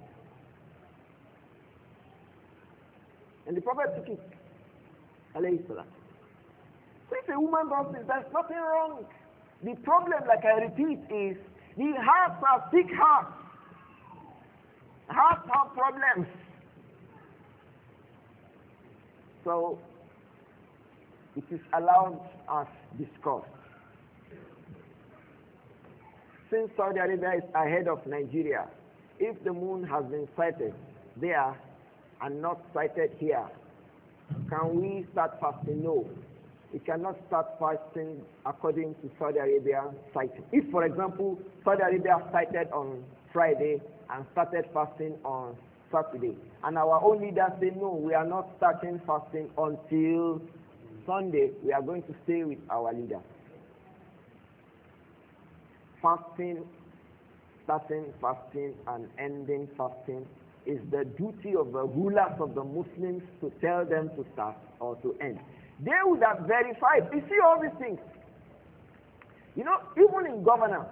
And the Prophet took it. Alayhi salam. So if a woman does this, there's nothing wrong. The problem, like I repeat, is the hearts are sick hearts. Hearts have problems. So it is allowed as discussed. Since Saudi Arabia is ahead of Nigeria, if the moon has been sighted there and not sighted here, Can we start fasting? No. We cannot start fasting according to Saudi Arabia citing. If, for example, Saudi Arabia cited on Friday and started fasting on Saturday, and our own leaders say, no, we are not starting fasting until Sunday, we are going to stay with our leader. Fasting, starting fasting and ending fasting is the duty of the rulers of the Muslims to tell them to start or to end. They would have verified. You see all these things. You know, even in governance,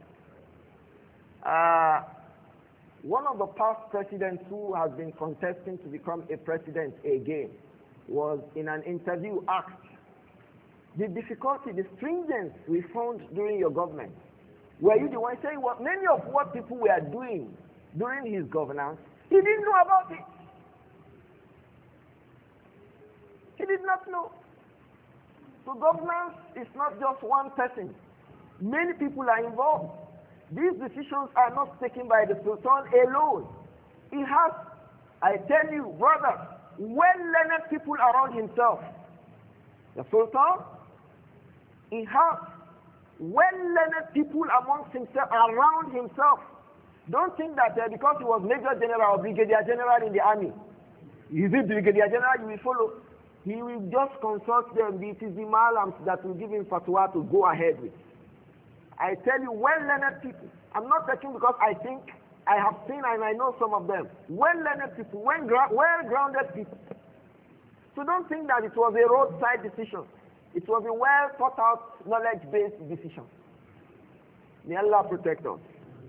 one of the past presidents who has been contesting to become a president again was in an interview asked, the difficulty, the stringence we found during your government, were you the one saying what many of what people were doing during his governance, he didn't know about it. He did not know. So governance is not just one person. Many people are involved. These decisions are not taken by the Sultan alone. He has, I tell you, brothers, well-learned people around himself. The Sultan, he has well-learned people amongst himself, around himself. Don't think that because he was Major General or Brigadier General in the army, is it Brigadier General you will follow? He will just consult them. It is the malams that will give him fatwa to go ahead with. I tell you, well-learned people. I'm not talking because I think I have seen and I know some of them. Well-learned people, well-grounded people. So don't think that it was a roadside decision. It was a well-thought-out, knowledge-based decision. May Allah protect us.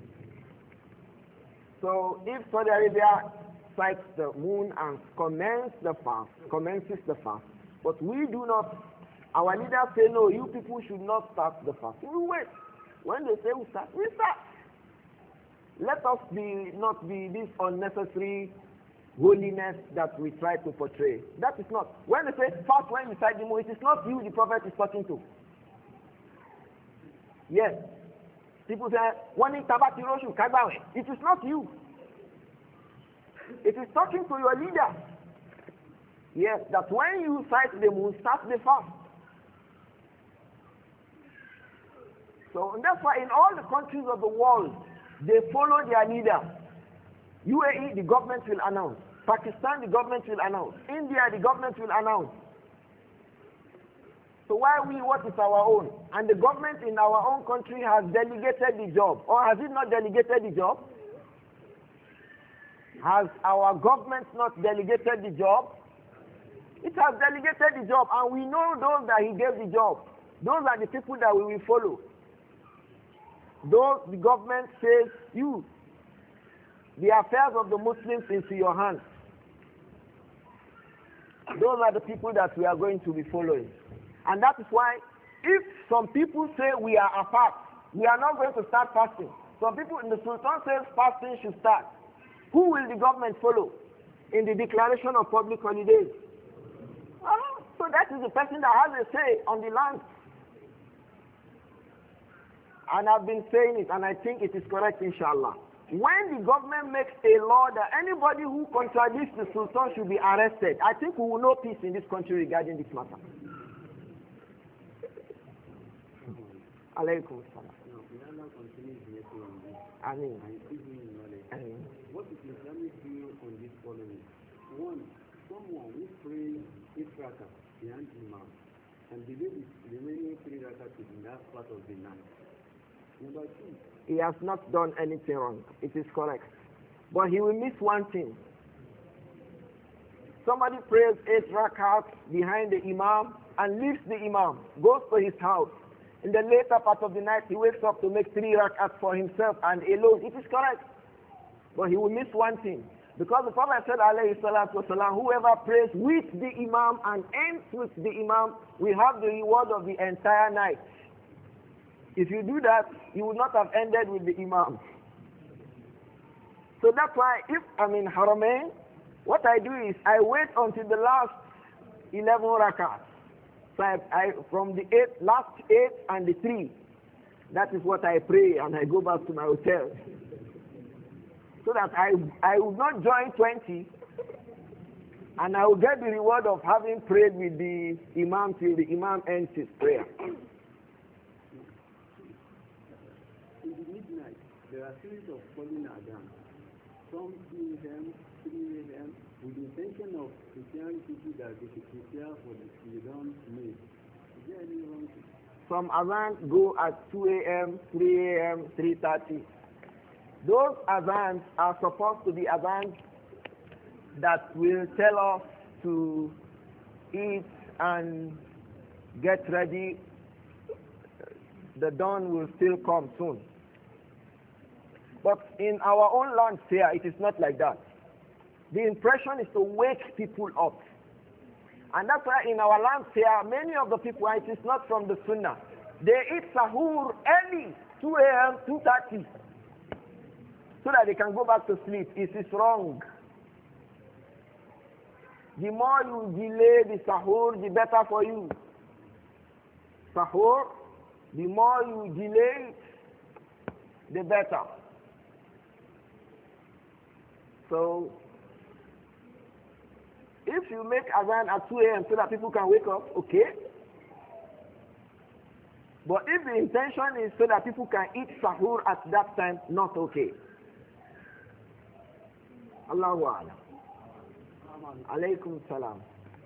So if Saudi Arabia sights the moon and commences the fast, but we do not, our leaders say, no, you people should not start the fast. We wait. When they say we start, we start. Let us not be this unnecessary holiness that we try to portray. That is not. When they say fast when you sight the moon, it is not you the prophet is talking to. Yes. People say, it is not you. It is talking to your leader. Yes, that when you sight the moon, start the fast. So and that's why in all the countries of the world, they follow their leader. UAE, the government will announce. Pakistan, the government will announce. India, the government will announce. So why what is our own? And the government in our own country has delegated the job. Or has it not delegated the job? Has our government not delegated the job? It has delegated the job, and we know those that he gave the job. Those are the people that we will follow. Those the government says, you, the affairs of the Muslims into your hands. Those are the people that we are going to be following. And that is why, if some people say we are apart, we are not going to start fasting. Some people in the Sultan says fasting should start. Who will the government follow in the declaration of public holidays? So that is the person that has a say on the land. And I've been saying it, and I think it is correct, inshallah. When the government makes a law that anybody who contradicts the Sultan should be arrested, I think we will know peace in this country regarding this matter. Alaykum salam. Ameen. What is Islamic view on this following? One, someone who prays 8 rakah behind Imam and believes the remaining 3 rakah is in that part of the night. Number 2. He has not done anything wrong. It is correct. But he will miss one thing. Somebody prays 8 rakahs behind the Imam and leaves the Imam, goes to his house. In the later part of the night, he wakes up to make 3 rakahs for himself and alone. It is correct. But he will miss one thing. Because the Prophet said, alayhi salatu wasalam, whoever prays with the Imam and ends with the Imam will have the reward of the entire night. If you do that, you would not have ended with the Imam. So that's why if I'm in Haramain, what I do is I wait until the last 11 rakats. So from the last 8 and the 3, that is what I pray, and I go back to my hotel. So that I will not join 20 And I will get the reward of having prayed with the Imam till the Imam ends his prayer. In the midnight, there are series of calling adhan. Some 2 a.m., 3 a.m., with the intention of preparing people that they should prepare for the Ramadan meal. Is there any wrong thing? Some adhans go at 2 a.m., 3 a.m., 3:30. Those adhans are supposed to be adhans that will tell us to eat and get ready. The dawn will still come soon. But in our own lands here, it is not like that. The impression is to wake people up. And that's why in our lands here, many of the people, it is not from the Sunnah. They eat sahur early, 2 a.m., 2:30, so that they can go back to sleep. It is wrong. The more you delay the sahur, the better for you. Sahur, the more you delay it, the better. So, if you make adhan at 2 a.m. so that people can wake up, okay. But if the intention is so that people can eat sahur at that time, not okay. Allahu Akbar. Alaykum salam.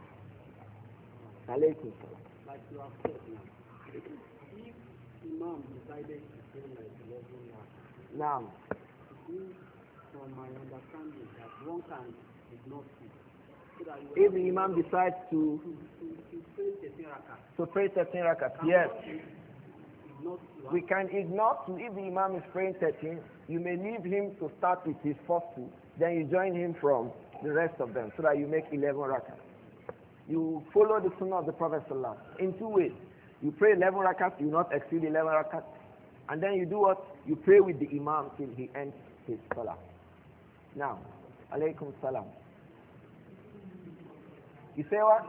Alaykum salam. Like you have said now, if Imam decided to pray like 11 hours, Naam. it means from my understanding that one can ignore sleep. So that you If the Imam decides to pray 13 rakat. pray 13 rakat, yes. Not We can ignore two. If the Imam is praying 13, you may leave him to start with his first two. Then you join him from the rest of them so that you make 11 rakat. You follow the sunnah of the Prophet ﷺ in 2 ways. You pray 11 rakat, you not exceed 11 rakat. And then you do what? You pray with the Imam till he ends his salah. Now, alaykum salam. You say what?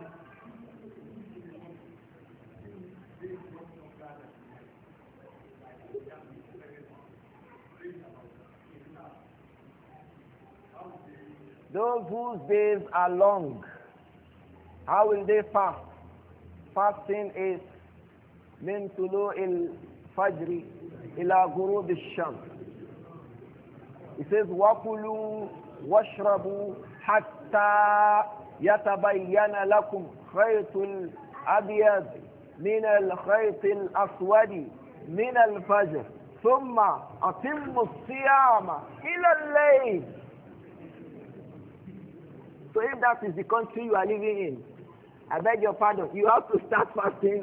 Those whose days are long, how will they fast? Fasting is min tulu'il fajri ila ghurub ash-shams. It says وَكُلُوا وَاشْرَبُوا حَتَّى يَتَبَيَّنَ لَكُمْ خَيْطُ الْأَبْيَضِ مِنَ الْخَيْطِ الْأَسْوَدِ مِنَ الْفَجْرِ ثُمَّ أَتِمُّوا الصِّيَامَ إِلَى اللَّيْلِ. So if that is the country you are living in, I beg your pardon, you have to start fasting.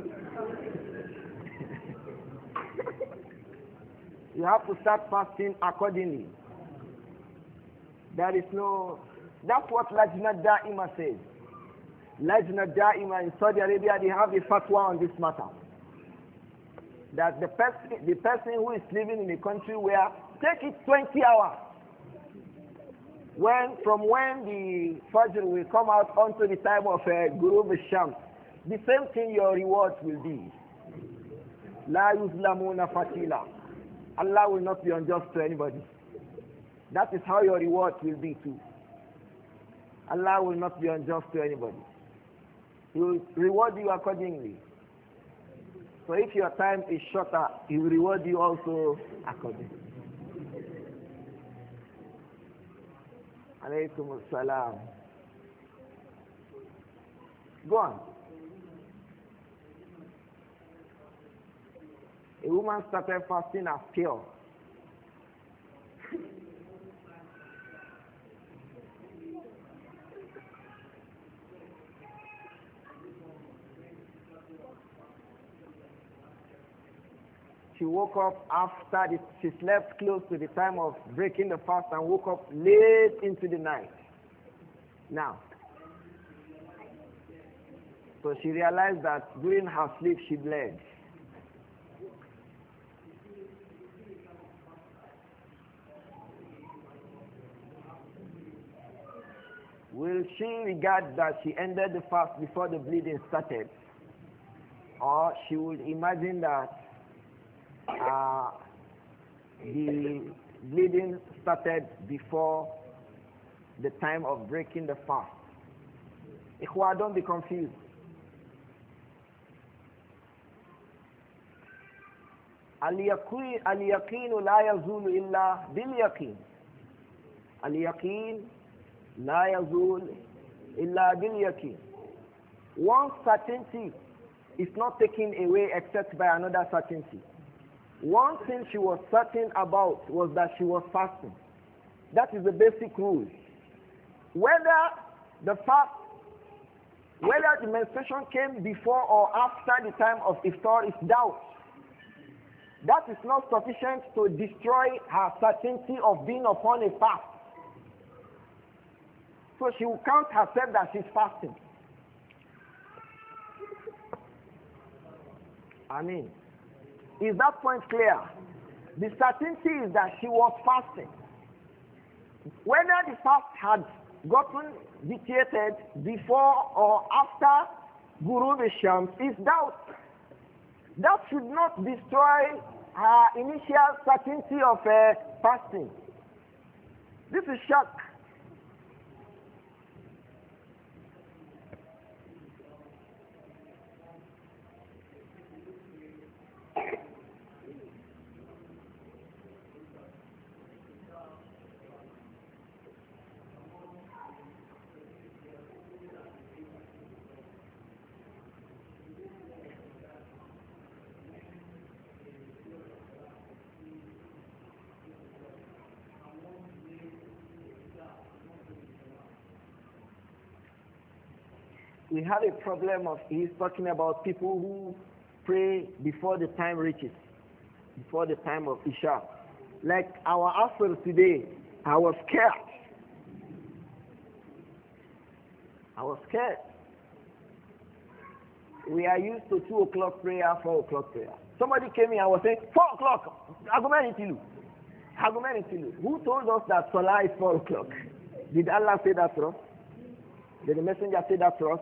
You have to start fasting accordingly. There is no, that's what Lajna Da'ima says. Lajna Da'ima in Saudi Arabia, they have a fatwa on this matter. That the person who is living in a country where, take it 20 hours. From when the Fajr will come out onto the time of Ghurub al-Shams, the same thing your rewards will be. La yuzlamuna fatila. Allah will not be unjust to anybody. That is how your rewards will be too. Allah will not be unjust to anybody. He will reward you accordingly. So if your time is shorter, He will reward you also accordingly. Alaykum as-salam. Go on. A woman started fasting as pure. She woke up she slept close to the time of breaking the fast and woke up late into the night. Now, so she realized that during her sleep she bled. Will she regard that she ended the fast before the bleeding started? Or she would imagine that the bleeding started before the time of breaking the fast? Ikhwa, don't be confused. اليقين لا يزول إلا باليقين. اليقين لا يزول إلا باليقين. One certainty is not taken away except by another certainty. One thing she was certain about was that she was fasting. That is the basic rule. Whether the menstruation came before or after the time of iftar is doubt. That is not sufficient to destroy her certainty of being upon a fast. So she will count herself that she's fasting. I mean, is that point clear? The certainty is that she was fasting. Whether the fast had gotten vitiated before or after Ghurub al-Shams is doubt. That should not destroy her initial certainty of fasting. This is shock. We have a problem of, he's talking about people who pray before the time reaches, before the time of Isha. Like our Asr today, I was scared. I was scared. We are used to 2 o'clock prayer, 4 o'clock prayer. Somebody came in and was saying, 4 o'clock, who told us that Salah is 4 o'clock? Did Allah say that to us? Did the messenger say that to us?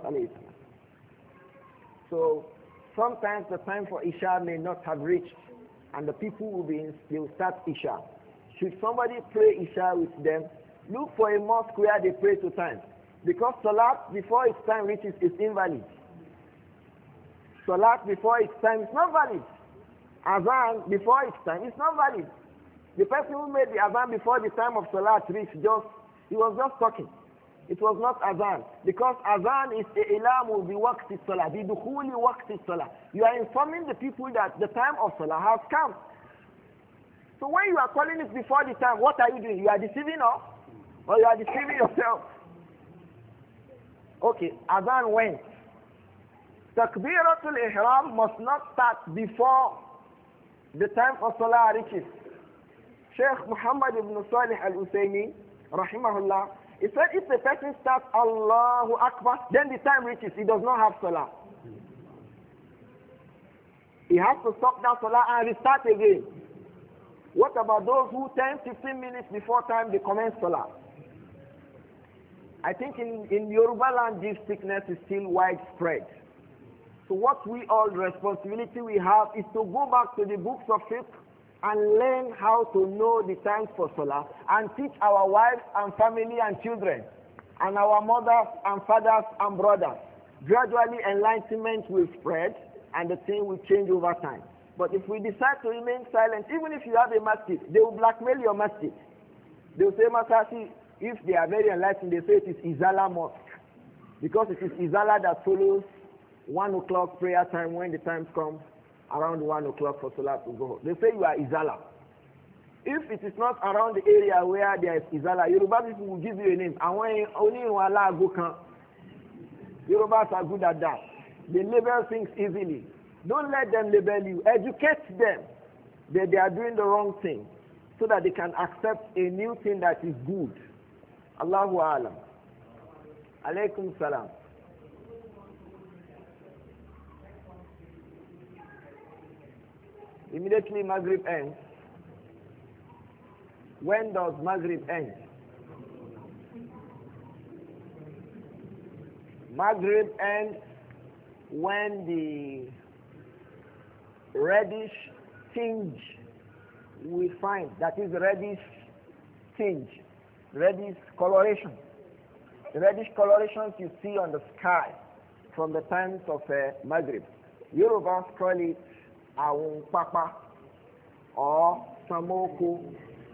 So sometimes the time for Isha may not have reached, and the people they will start Isha. Should somebody pray Isha with them, look for a mosque where they pray 2 times. Because Salat before its time reaches is invalid. Salat before its time is not valid. Azan before its time is not valid. The person who made the Azan before the time of Salat reached he was just talking. It was not Azan. Because Azan is ilamu bi waqti salah, bi dukhuli waqti salah. You are informing the people that the time of Salah has come. So when you are calling it before the time, what are you doing? You are deceiving us? Or you are deceiving yourself? Okay, Azan went. Takbiratul Ihram must not start before the time of Salah reaches. Sheikh Muhammad ibn Salih al-Usaymi, rahimahullah, he said if the person starts Allahu Akbar, then the time reaches, he does not have Salah. He has to stop that Salah and restart again. What about those who 10-15 minutes before time they commence Salah? I think in Yoruba land this sickness is still widespread. So what responsibility we have is to go back to the books of fiqh and learn how to know the times for Salah and teach our wives and family and children and our mothers and fathers and brothers. Gradually enlightenment will spread and the thing will change over time. But if we decide to remain silent, even if you have a masjid, they will blackmail your masjid. They will say, Masasi, if they are very enlightened, they say it is Izala mosque. Because it is Izala that follows 1 o'clock prayer time when the time comes. Around 1 o'clock for Salah to go. They say you are Izala. If it is not around the area where there is Izala, Yoruba people will give you a name. And when only Wala Agokan, Yorubas are good at that. They label things easily. Don't let them label you. Educate them that they are doing the wrong thing so that they can accept a new thing that is good. Allahu Alam. Alaykum Salam. Immediately Maghrib ends. When does Maghrib end? Maghrib ends when the reddish tinge we find, that is reddish tinge, reddish coloration. the reddish colorations you see on the sky from the times of Maghrib. Yorubas call it Awun Papa or Samoko.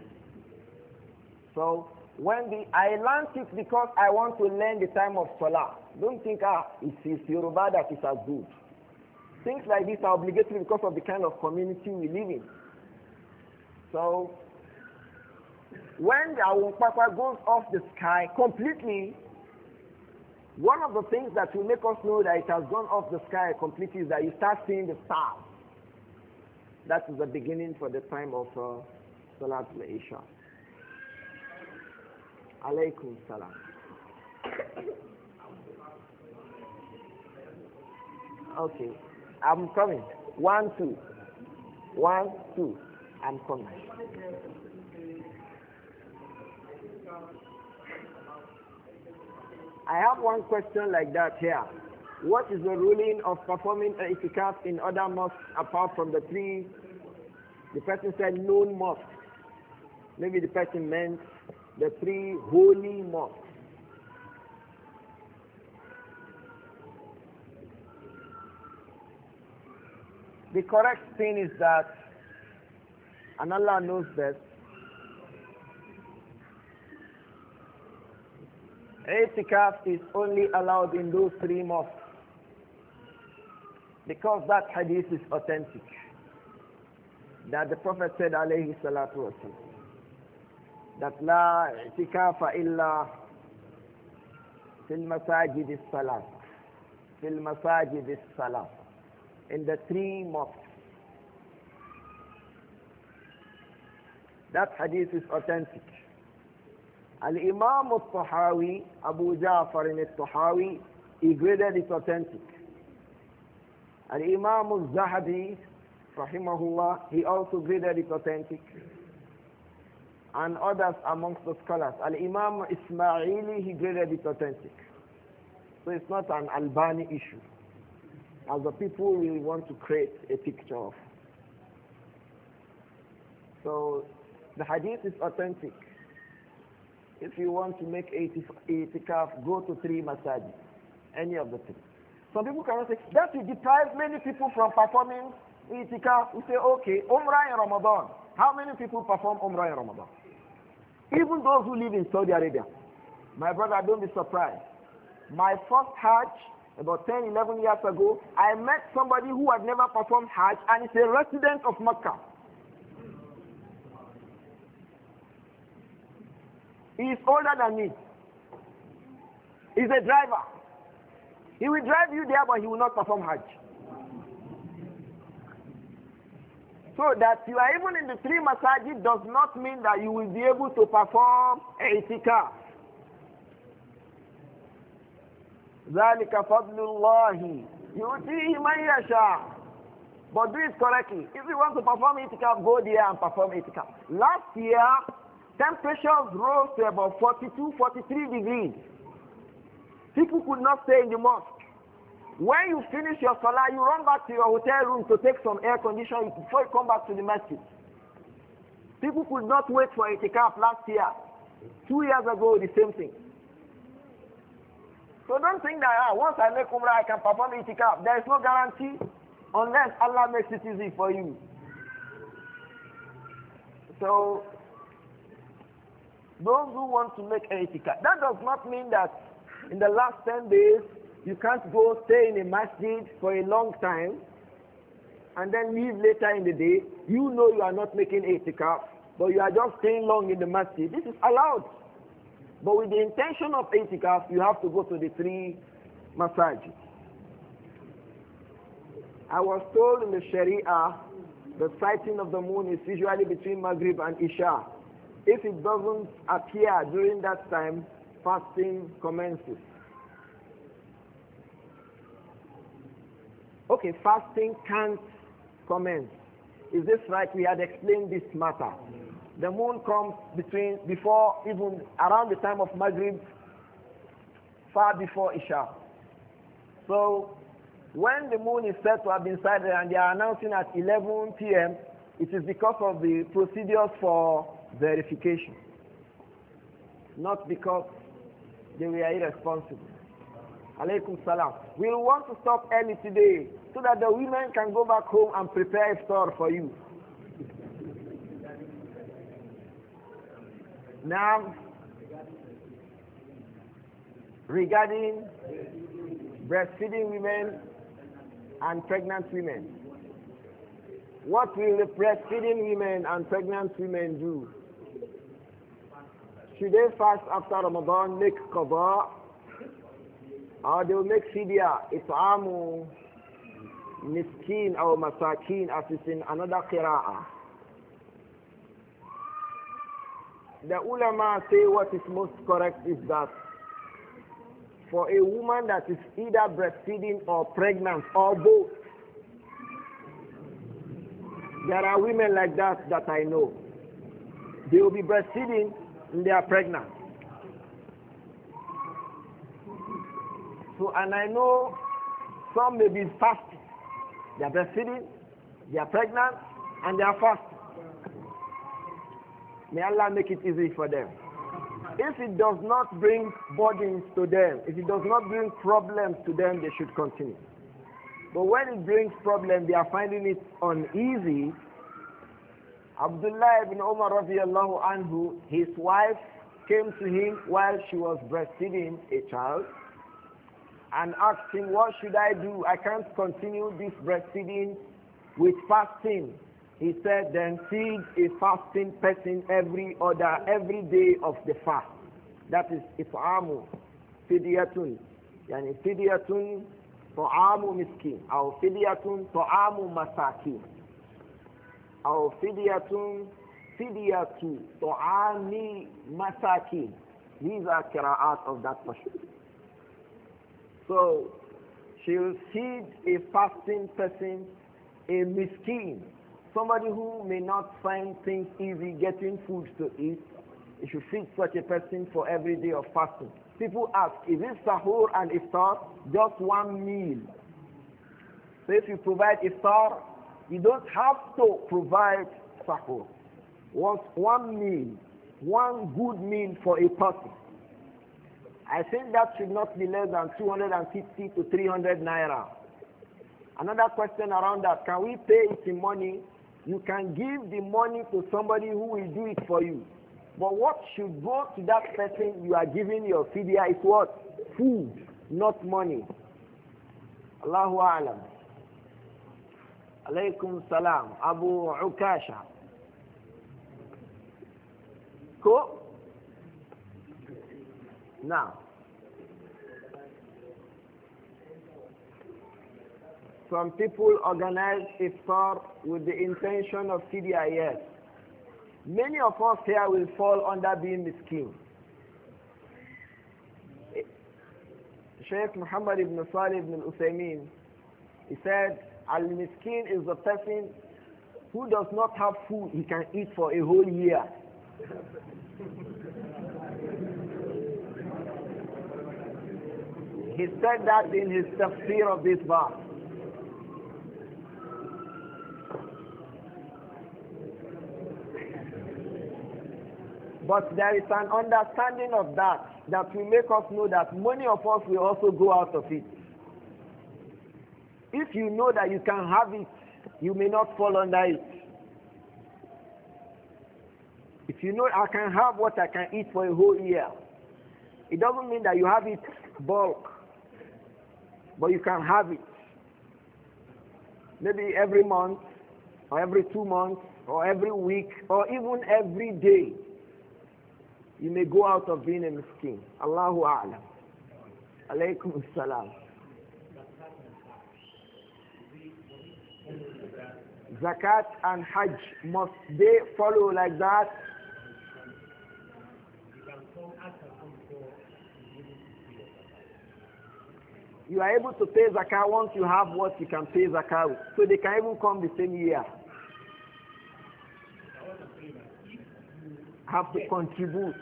So I learned it because I want to learn the time of Salah. Don't think it's Yoruba that is as good. Things like this are obligatory because of the kind of community we live in. So when the Awun Papa goes off the sky completely, one of the things that will make us know that it has gone off the sky completely is that you start seeing the stars. That is the beginning for the time of Salat al-Isha. Alaykum salam. Okay, I'm coming. 1, 2. 1, 2. I'm coming. I have one question like that here. What is the ruling of performing itikaf in other mosques apart from the 3? The person said known mosques. Maybe the person meant the 3 holy mosques. The correct thing is that, and Allah knows best, itikaf is only allowed in those 3 mosques because that hadith is authentic. That the Prophet said, alayhi salatu wasallam, that la itikafa illa fil masajid as-salat, fil masajid as-salat, in the 3 mosques. That hadith is authentic. Al-Imam al-Tahawi, Abu Ja'far al-Tahawi, he graded it authentic. Al-Imam al-Zahabi, rahimahullah, he also graded it authentic. And others amongst the scholars. Al-Imam Ismaili, he graded it authentic. So it's not an Albani issue, as the people will want to create a picture of. So the hadith is authentic. If you want to make itikaf, go to 3 masajid, any of the 3. Some people cannot say, that will deprive many people from performing itikaf. We say, okay, Umrah in Ramadan. How many people perform Umrah in Ramadan? Even those who live in Saudi Arabia. My brother, don't be surprised. My first Hajj, about 10, 11 years ago, I met somebody who had never performed Hajj and is a resident of Mecca. He is older than me. He's a driver. He will drive you there, but he will not perform Hajj. So that you are even in the 3 masajid does not mean that you will be able to perform itikaf. ذَلِكَ فَضْلُ اللَّهِ يُؤْتِيهِ مَنْ يَشَاءُ. But do it correctly. If you want to perform itikaf, go there and perform itikaf. Last year, temperatures rose to about 42, 43 degrees. People could not stay in the mosque. When you finish your salah, you run back to your hotel room to take some air conditioning before you come back to the masjid. People could not wait for itikaf last year. 2 years ago, the same thing. So don't think that once I make umrah, I can perform itikaf. There is no guarantee unless Allah makes it easy for you. So those who want to make itikaf, that does not mean that in the last 10 days, you can't go stay in a masjid for a long time and then leave later in the day. You know you are not making itikaf, but you are just staying long in the masjid. This is allowed. But with the intention of itikaf, you have to go to the 3 masajid. I was told in the Sharia, the sighting of the moon is usually between Maghrib and Isha. If it doesn't appear during that time, fasting commences. Okay, fasting can't commence. Is this right? We had explained this matter. The moon comes before even around the time of Maghrib, far before Isha. So when the moon is said to have been sighted and they are announcing at 11 p.m., it is because of the procedures for verification. Not because They were irresponsible. Alaykum salam. We'll want to stop early today so that the women can go back home and prepare iftar for you. Now, regarding breastfeeding women and pregnant women, what will the breastfeeding women and pregnant women do? Should they fast after Ramadan, make qada, or they will make fidya, it'amu, miskin or masakin, as is in another qira'ah? The ulama say what is most correct is that for a woman that is either breastfeeding or pregnant or both, there are women like that I know. They will be breastfeeding and they are pregnant. So, and I know some may be fasting. They are breastfeeding, they are pregnant, and they are fasting. May Allah make it easy for them. If it does not bring burdens to them, if it does not bring problems to them, they should continue. But when it brings problems, they are finding it uneasy. Abdullah ibn Umar radiallahu anhu, his wife came to him while she was breastfeeding a child and asked him, what should I do? I can't continue this breastfeeding with fasting. He said, then feed a fasting person every day of the fast. That is if'amu, fidyatun. Yani fidyatun ta'amu miskin. Or fidyatun ta'amu masakin. Or fidyatu ta'ami masakin. These are qira'at of that portion. So, she will feed a fasting person, a miskin. Somebody who may not find things easy getting food to eat, you should feed such a person for every day of fasting. People ask, is it sahur and iftar? Just one meal. So if you provide iftar, you don't have to provide sahur. One meal, one good meal for a person. I think that should not be less than 250 to 300 naira. Another question around that, can we pay it in money? You can give the money to somebody who will do it for you. But what should go to that person you are giving your fidya is what? Food, not money. Allahu A'lam. Alaykum salam. Abu Ukasha. Cool? Now, some people organize iftar with the intention of fidya, yes. Many of us here will fall under being miskin. Sheikh Muhammad ibn Salih ibn al-Uthaymeen, he said, al-miskin is the person who does not have food he can eat for a whole year. He said that in his tafsir of this verse. But there is an understanding of that will make us know that many of us will also go out of it. If you know that you can have it, you may not fall under it. If you know I can have what I can eat for a whole year, it doesn't mean that you have it bulk, but you can have it. Maybe every month, or every 2 months, or every week, or even every day. You may go out of being a miskin. Allahu A'lam. Alaykum salam. Zakat and Hajj, must they follow like that? You are able to pay zakat once you have what you can pay zakat with. So they can even come the same year. Have to contribute.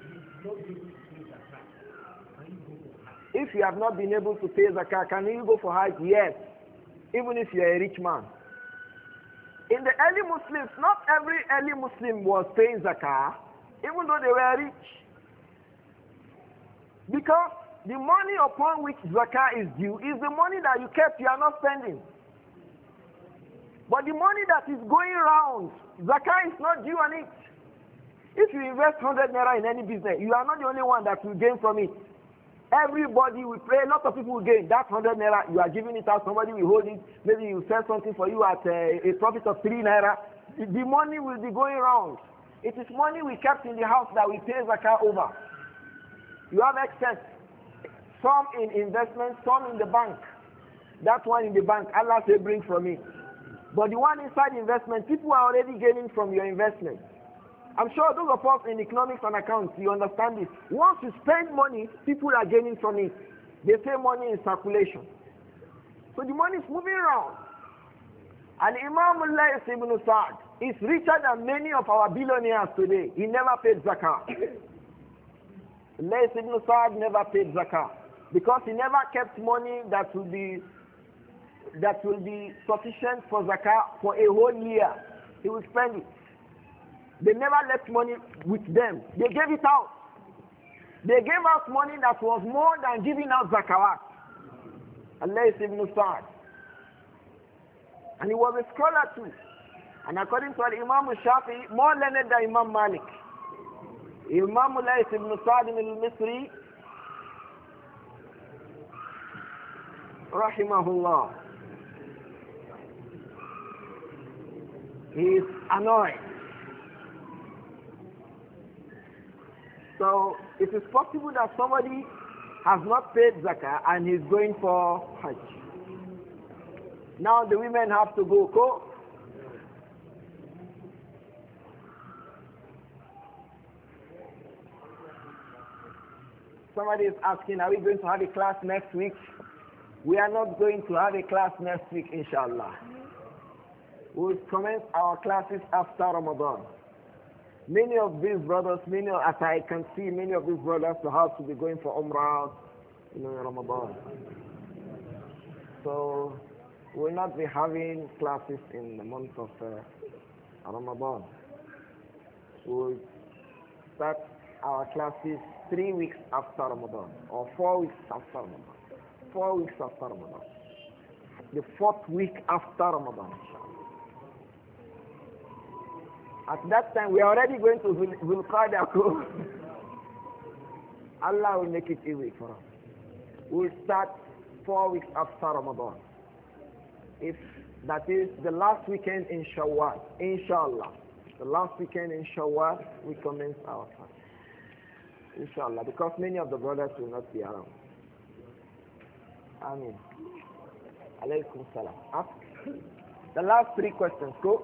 If you have not been able to pay zakah, can you go for Hajj? Yes, even if you are a rich man. In the early Muslims, not every early Muslim was paying zakah, even though they were rich. Because the money upon which zakah is due is the money that you kept, you are not spending. But the money that is going round, zakah is not due on it. If you invest 100 naira in any business, you are not the only one that will gain from it. Everybody will pay, a lot of people will gain. That 100 naira, you are giving it out, somebody will hold it, maybe you sell something for you at a profit of 3 naira. The money will be going round. It is money we kept in the house that we pay zakah over. You have excess. Some in investment, some in the bank. That one in the bank, Allah say bring from it. But the one inside investment, people are already gaining from your investment. I'm sure those of us in economics and accounts, you understand this. Once you spend money, people are gaining from it. They say money in circulation. So the money is moving around. And Imam Layth ibn Sa'd is richer than many of our billionaires today. He never paid zakah. Layth ibn Sa'd never paid zakah because he never kept money that will be sufficient for zakah for a whole year. He will spend it. They never left money with them. They gave it out. They gave out money that was more than giving out zakawat. Layth ibn Sa'd. And he was a scholar too. And according to Imam Shafi'i, more learned than Imam Malik. Imam Layth ibn Sa'd al-Misri, rahimahullah, he is annoyed. So it is possible that somebody has not paid zakah and he is going for Hajj. Now the women have to go. Somebody is asking, are we going to have a class next week? We are not going to have a class next week, inshallah. We'll commence our classes after Ramadan. Many of these brothers, as I can see, many of these brothers will have to be going for Umrah, in Ramadan. So we'll not be having classes in the month of Ramadan. We'll start our classes 3 weeks after Ramadan, or 4 weeks after Ramadan. 4 weeks after Ramadan. The 4th week after Ramadan. At that time, we are already going to Zulqa'dah. Allah will make it easy for us. We'll start 4 weeks after Ramadan. If that is the last weekend in Shawwal, inshallah. The last weekend in Shawwal, we commence our class. Inshallah, because many of the brothers will not be around. Ameen. Alaykum salam. Ask. The last 3 questions, go.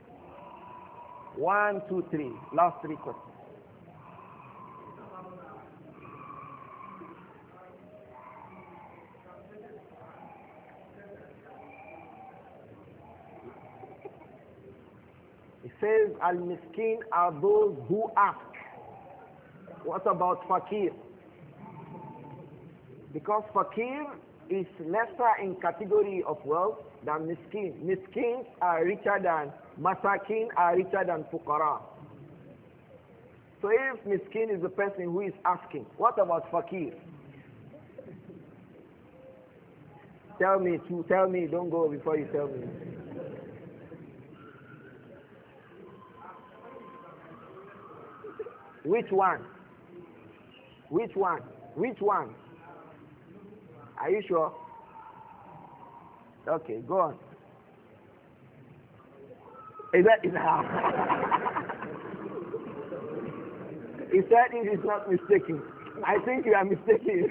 1, 2, 3. Last 3 questions. It says, Al-Miskin are those who ask. What about Fakir? Because Fakir is lesser in category of wealth than Miskin. Miskins are richer than, Masakin are richer than Fuqara. So if Miskin is the person who is asking, what about Fakir? Tell me, don't go before you tell me. Which one? Which one? Which one? Are you sure? Okay, go on. Is that He said it is not mistaken. I think you are mistaken.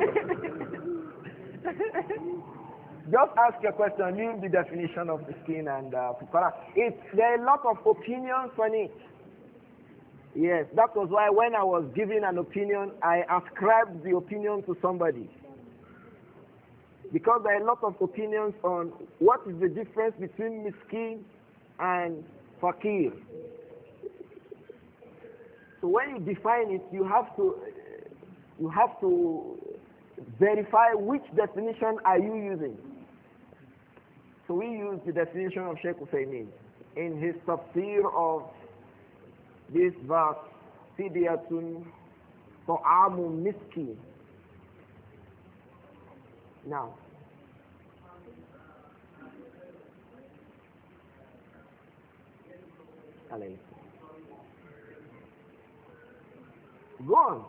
Just ask your question, leave the definition of the skin and fukara. There are a lot of opinions on it. Yes, that was why when I was giving an opinion, I ascribed the opinion to somebody. Because there are a lot of opinions on what is the difference between miskin and fakir. So when you define it, you have to verify which definition are you using. So we use the definition of Sheikh Uthaymeen in his tafsir of this verse, Fidyatun Ta'amu Miskin. Now, go on.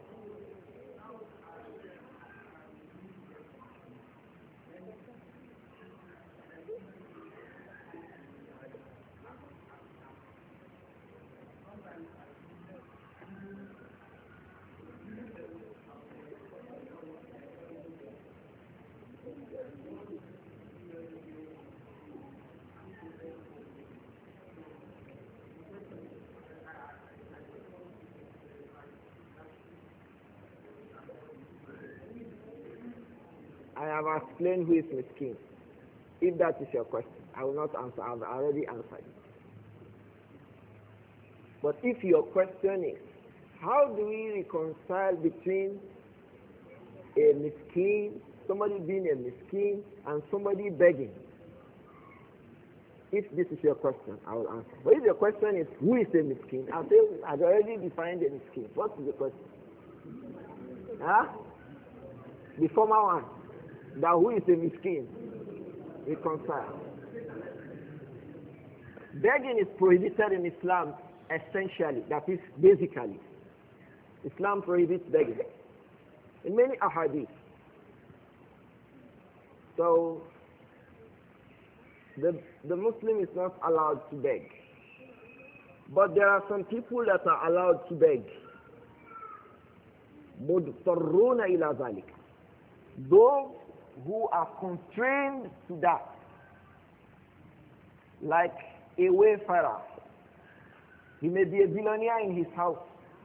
I have explained who is miskin. If that is your question, I will not answer. I have already answered it. But if your question is, how do we reconcile between a miskin, somebody being a miskin, and somebody begging? If this is your question, I will answer. But if your question is, who is a miskin? I'll say, I've already defined a miskin. What is the question? Huh? The former one. That who is a miskin? Reconcile. Begging is prohibited in Islam essentially, that is basically. Islam prohibits begging in many ahadith. So the Muslim is not allowed to beg. But there are some people that are allowed to beg. مُضْطَرُّونَ إِلَى ذَلِكَ. Those who are constrained to that, like a wayfarer. He may be a billionaire in his house.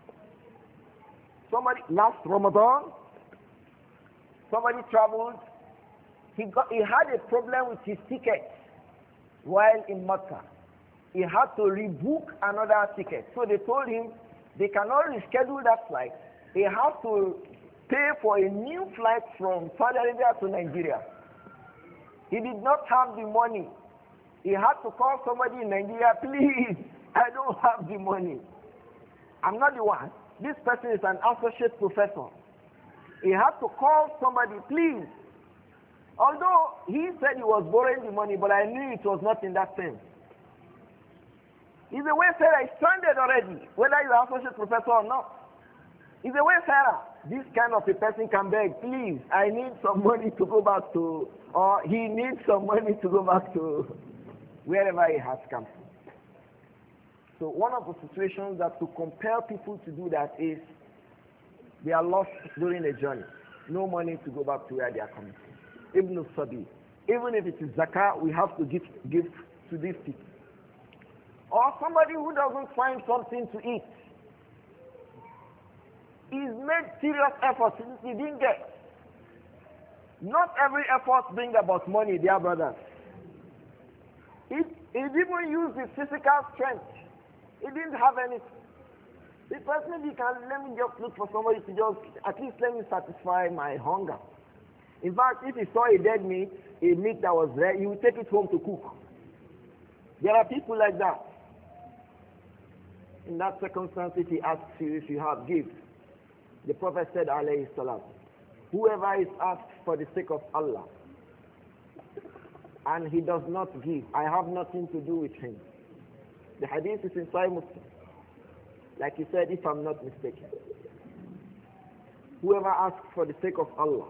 Last Ramadan, somebody traveled. He had a problem with his ticket while in Mecca. He had to rebook another ticket. So they told him they cannot reschedule that flight. They have to pay for a new flight from Saudi Arabia to Nigeria. He did not have the money. He had to call somebody in Nigeria, please, I don't have the money. I'm not the one. This person is an associate professor. He had to call somebody, please. Although he said he was borrowing the money, but I knew it was not in that sense. He's a wayfarer, he's stranded already, whether you're an associate professor or not. He's a wayfarer. This kind of a person can beg, please, I need some money to go back to, or he needs some money to go back to wherever he has come from. So one of the situations that to compel people to do that is they are lost during a journey. No money to go back to where they are coming from. Ibn Sabi. Even if it is zakah, we have to give to these people. Or somebody who doesn't find something to eat. He's made serious efforts, he didn't get. Not every effort brings about money, dear brothers. He didn't use his physical strength. He didn't have anything. The person, let me just look for somebody to just, at least let me satisfy my hunger. In fact, if he saw a dead meat, a meat that was there, he would take it home to cook. There are people like that. In that circumstance, if he asks you if you have, give. The Prophet said, alayhi salam, whoever is asked for the sake of Allah, and he does not give, I have nothing to do with him. The hadith is in Sahih Muslim. Like he said, if I'm not mistaken. Whoever asks for the sake of Allah,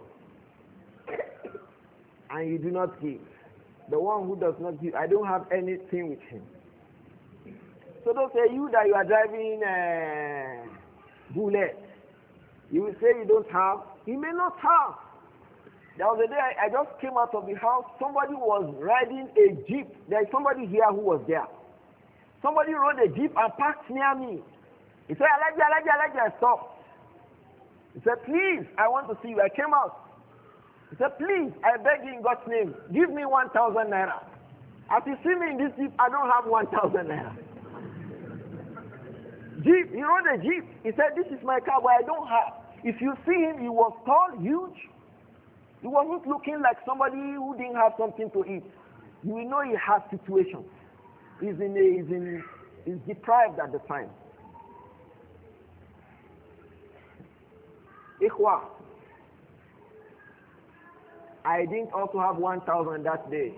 and you do not give, the one who does not give, I don't have anything with him. So don't say you that you are driving a bullet. You will say you don't have. He may not have. There was a day I just came out of the house. Somebody was riding a jeep. There is somebody here who was there. Somebody rode a jeep and parked near me. He said, Alaji, I stopped. He said, please, I want to see you. I came out. He said, please, I beg you in God's name, give me 1,000 naira. As you see me in this jeep, I don't have 1,000 naira. Jeep, he rode a jeep. He said, this is my car, but I don't have. If you see him, he was tall, huge. He wasn't looking like somebody who didn't have something to eat. You will know he has situations. He's deprived at the time. Ikhwa, I didn't also have 1,000 that day.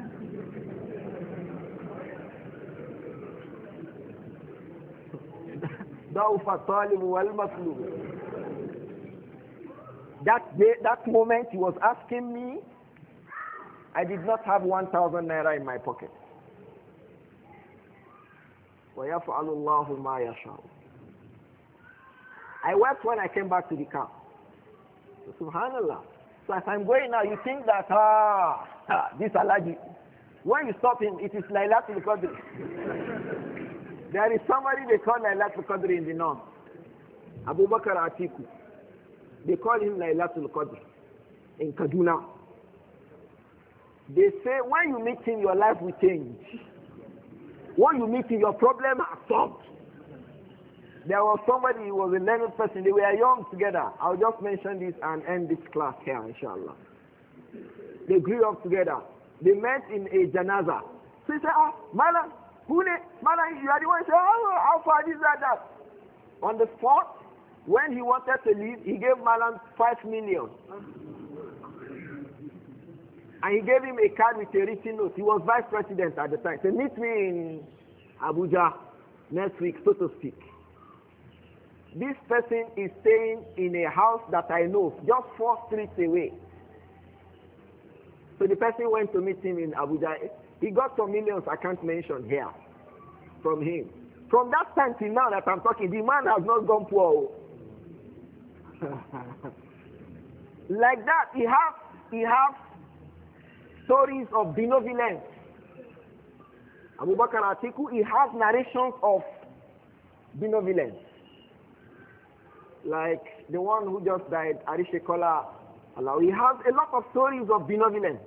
That day, that moment he was asking me, I did not have 1,000 naira in my pocket. وَيَفْعَلُ اللَّهُ مَا يَشَاءُ. I wept when I came back to the car. Subhanallah. So as I'm going now, you think that, this allergy. When you stop him, it is Laylatul Qadr. There is somebody they call Laylatul Qadr in the north. Abu Bakr Atiku. They call him Laylatul Qadr in Kaduna. They say when you meet him, your life will change. When you meet him, your problem are solved. There was somebody, he was a learned person. They were young together. I'll just mention this and end this class here, inshallah. They grew up together. They met in a janaza. So he said, Malan, Malan, you are the one. He said, how far is that? On the spot, when he wanted to leave, he gave Malan 5 million. And he gave him a card with a written note. He was vice president at the time. So meet me in Abuja next week, so to speak. This person is staying in a house that I know, just 4 streets away. So the person went to meet him in Abuja. He got some millions I can't mention here from him. From that time till now that I'm talking, the man has not gone poor. Like that, he has stories of benevolence. Abu Bakr Atiku, he has narrations of benevolence. Like the one who just died, Arishekola Allah. He has a lot of stories of benevolence.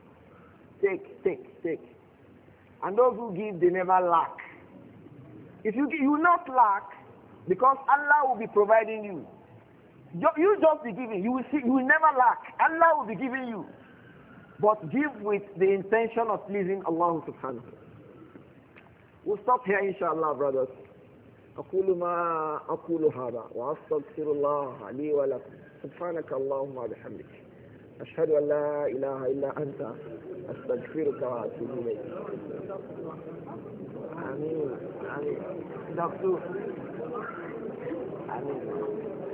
Take. And those who give, they never lack. If you give, you will not lack, because Allah will be providing you. You just be giving. You will see. You will never lack. Allah will be giving you. But give with the intention of pleasing Allah subhanahu. We'll stop here, inshallah, brothers. أقول ما أقول هذا وأستغفر الله لي ولكم سبحانك اللهم وبحمدك أشهد أن لا إله إلا أنت أستغفرك وأتوب إليك. آمين. دكتور. آمين.